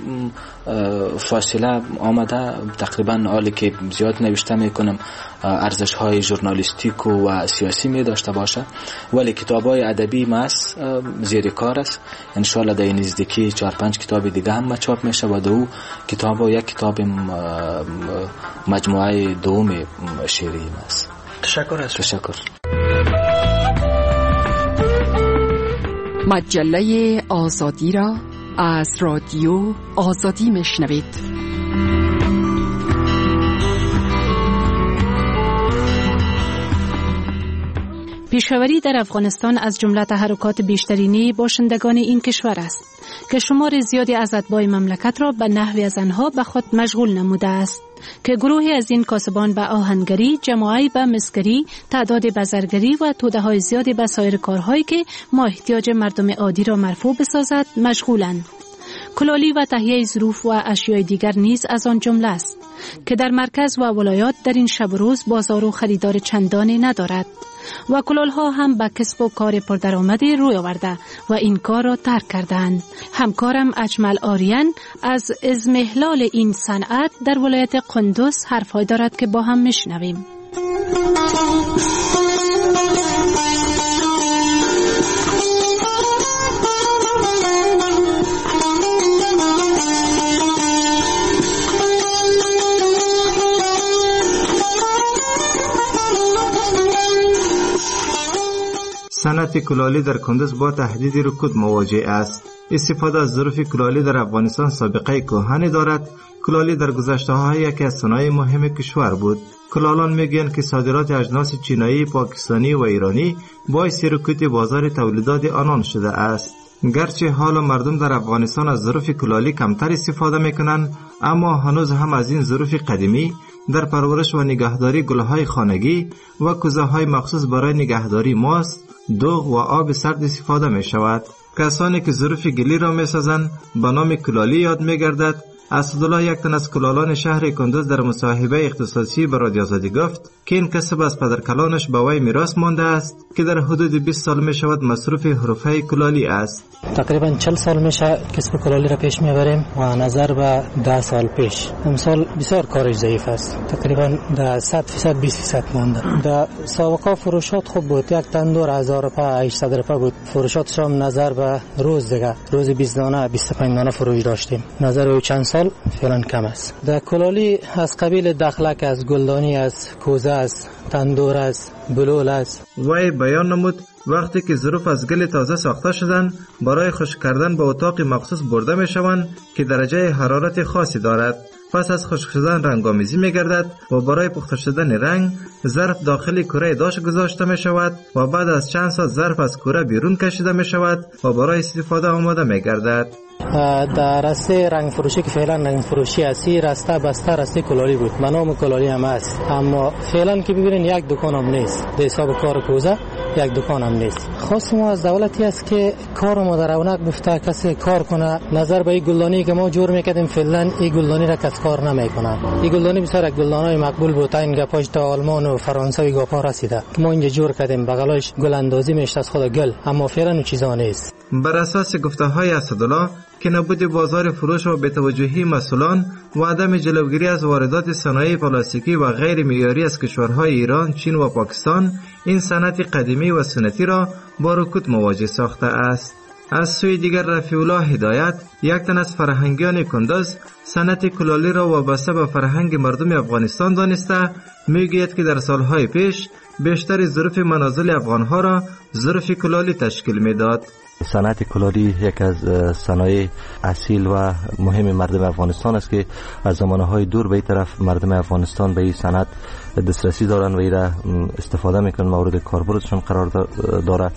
فاصله آمده. تقریبا حالی که زیاد نوشته میکنم ارزش های ژورنالیستیک و سیاسی می داشته باشه ولی کتاب های ادبی ما است زیر کار است. ان شاء الله در نزدیکی چهار پنج کتاب دیگه هم چاپ میشه و دو کتاب و یک کتاب مجموعه دوم شعری است. تشکر از تشکر. مجله آزادی را از رادیو آزادی میشنوید. پیشاوری در افغانستان از جمله تحرکات بیشترینی باشندگان این کشور است که شمار زیادی از اتباع مملکت را به نحوی از آنها به خود مشغول نموده است که گروهی از این کاسبان به آهنگری، جماعی به مسگری، تعداد به زرگری و توده های زیادی به سایر کارهایی که ما احتیاج مردم عادی را مرفوع بسازد مشغولند. کلالی و تهیه ظروف و اشیاء دیگر نیز از آن جمله است که در مرکز و ولایات در این شب و روز بازار و خریدار چندانی ندارد و کلالها هم به کسب و کار پردرآمدی روی آورده و این کار را ترک کردند. همکارم اجمل آریان از اضمحلال این صنعت در ولایت قندوز حرف‌های دارد که با هم میشنویم. صنعت کلالی در کندز با تهدید رکود مواجه است. استفاده از ظروف کلالی در افغانستان سابقه کهنی دارد. کلالی در گذشته ها یکی از صنایع مهم کشور بود. کلالان میگویند که صادرات اجناس چینایی، پاکستانی و ایرانی باعث رکود بازار تولیدات آنان شده است. گرچه حالا مردم در افغانستان از ظروف کلالی کمتر استفاده میکنند، اما هنوز هم از این ظروف قدیمی در پرورش و نگهداری گلهای خانگی و کوزه‌های مخصوص برای نگهداری ماست، دوغ و آب سرد استفاده می شود. کسانی که ظروف گلی را می سازند به نام کلالی یاد می گردد. اسدالله، یک تن از کلالان شهر کندوز، در مصاحبه اختصاصی به رادیو آزادی گفت که این کسب از پدرکلانش به وی میراث مانده است که در حدود بیست سال می شود مصروف حرفه کلالی است. تقریبا چهل سال میشه کسب کلالی را پیش میبریم و نظر به ده سال پیش امسال بسیار کارش ضعیف است. تقریبا در صد فیصد بیست فیصد مانده. در سابقه فروشات خوب بود، یک تندور هزار روپیه هشتصد روپیه بود فروشاتش، هم نظر به روز دیگه روز بیست دانه بیست و پنج دانه فروش داشتیم. نظر به چند سال فعلا کم است. در کلالی از قبیل دخلک، از گلدانی، از کوزه، از تندور، از بلول است. وی بیان نمود وقتی که ظروف از گل تازه ساخته شدن برای خشک کردن به اتاق مخصوص برده می شوند که درجه حرارت خاصی دارد. پس از خشک شدن رنگامیزی می گردد و برای پخته شدن رنگ ظرف داخل کوره داش گذاشته می شود و بعد از چند ساعت ظرف از کوره بیرون کشیده می شود و برای استفاده آماده می گردد. در رسته رنگ فروشی که فعلا رنگ فروشی هستی، رسته بسته رسته کلالی بود، به نام کلالی هم است، اما فعلا که ببینین یک دکان هم نیست. در حساب کار کوزه یک دکان هم نیست. خواست ما از دولتی است که کار ما در رونق بفته، کسی کار کنه. نظر به این گلدانی که ما جور میکردیم فعلا این گلدانی را کس کار نمیکنه. این گلدانی بسیار گلدانای مقبول بود، این گپاش تا آلمان و فرانسه و گپا رسیده که ما اینجا جور کردیم، بغلش گل اندازی میشت از خود گل، اما فعلا اون چیزا نیست. بر اساس گفته‌های اسدالله که نبود بازار فروش و بی‌توجهی مسئولان و عدم جلوگیری از واردات صنایع پلاستیکی و غیر معیاری از کشورهای ایران، چین و پاکستان این صنعت قدیمی و سنتی را با رکود مواجه ساخته است. از سوی دیگر رفیع الله هدایت، یک تن از فرهنگیان کندوز، صنعت کلالی را وابسته به فرهنگ مردم افغانستان دانسته، میگوید که در سالهای پیش بیشتر ظروف منازل افغانها را ظروف کلالی تشکیل میداد. صنعت کلالی یک از صنایع اصیل و مهم مردم افغانستان است که از زمانهای دور به این طرف مردم افغانستان به این صنعت دسترسی دارند و این را استفاده میکنند، مورد کاربردشان قرار داره.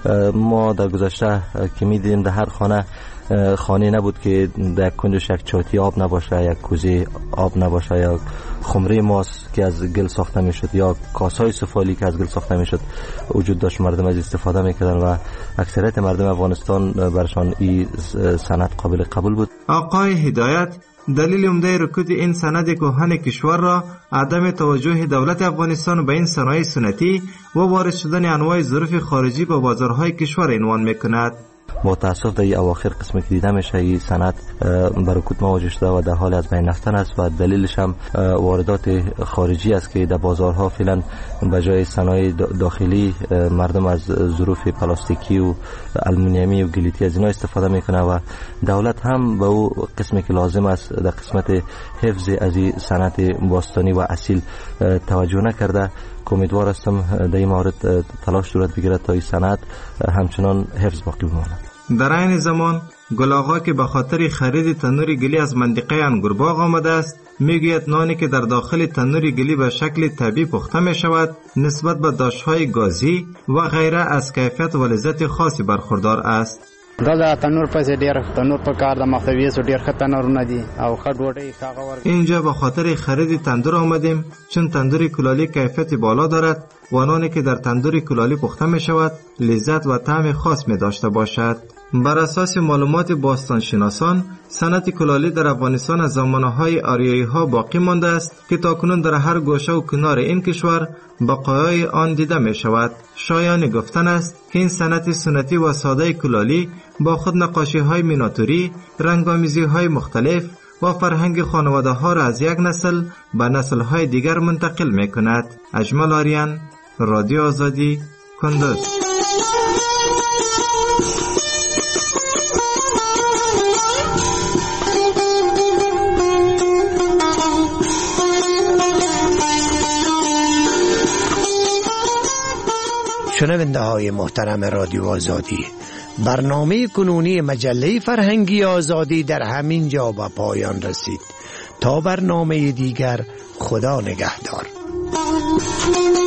ما در گذشته که میدیدیم در هر خانه خانه نبود که در کنجش یک چاتی آب نباشه، یک کوزه آب نباشه، یا خمره ماست که از گل ساخته میشد، یا کاسای سفالی که از گل ساخته میشد وجود داشت. مردم از استفاده میکردن و اکثریت مردم افغانستان برشان این صنعت قابل قبول بود. آقای هدایت دلیل عمده رکود این صنعت کهن کشور را عدم توجه دولت افغانستان به این صنایع سنتی و وارد شدن انواع ظروف خارجی به بازارهای کشور عنوان میکند. با تاسف در این اواخر قسمی که دیده میشه این صنعت برکوت مواجه شده و در حال از بین رفتن است و دلیلش هم واردات خارجی است که در بازارها فعلا به جای صنایع داخلی مردم از ظروف پلاستیکی و آلومینیومی و گلیتی از اینا استفاده میکنه و دولت هم به او قسمی که لازم است در قسمت حفظ از این صنعت باستانی و اصیل توجه نکرده. امیدوار هستم در این مورد تلاش صورت بگیرد تا این صنعت همچنان حفظ باقی بماند. در این زمان گل آقا که به خاطر خرید تنور گلی از منطقه انگورباغ آمده است میگوید نانی که در داخل تنور گلی به شکل طبیعی پخته می شود نسبت به داشت‌های گازی و غیره از کیفیت و لذت خاصی برخوردار است. دا تنور پس ډیر تنور په کار د مختوی سو ډیر ښه تنورونه دي او ښه ډوډۍ کاغه ور. اینجا به خاطر خرید تندور آمدیم چون تندور کلالی کیفیت بالا دارد و نانی که در تندور کلالی پخته می شود لذت و طعم خاص می داشته باشد. بر اساس معلومات باستانشناسان صنعت کلالی در افغانستان از زمانه‌های آریایی ها باقی مانده است که تاکنون در هر گوشه و کنار این کشور بقایای آن دیده می شود. شایان گفتن است که این صنعت سنتی و ساده کلالی با خود نقاشی های میناتوری، رنگامیزی های مختلف و فرهنگ خانواده ها را از یک نسل به نسل های دیگر منتقل می کند. اجمل آریان، رادیو آزادی، کندوز. شنونده های محترم رادیو آزادی، برنامه کنونی مجله فرهنگی آزادی در همین جا به پایان رسید. تا برنامه دیگر، خدا نگهدار.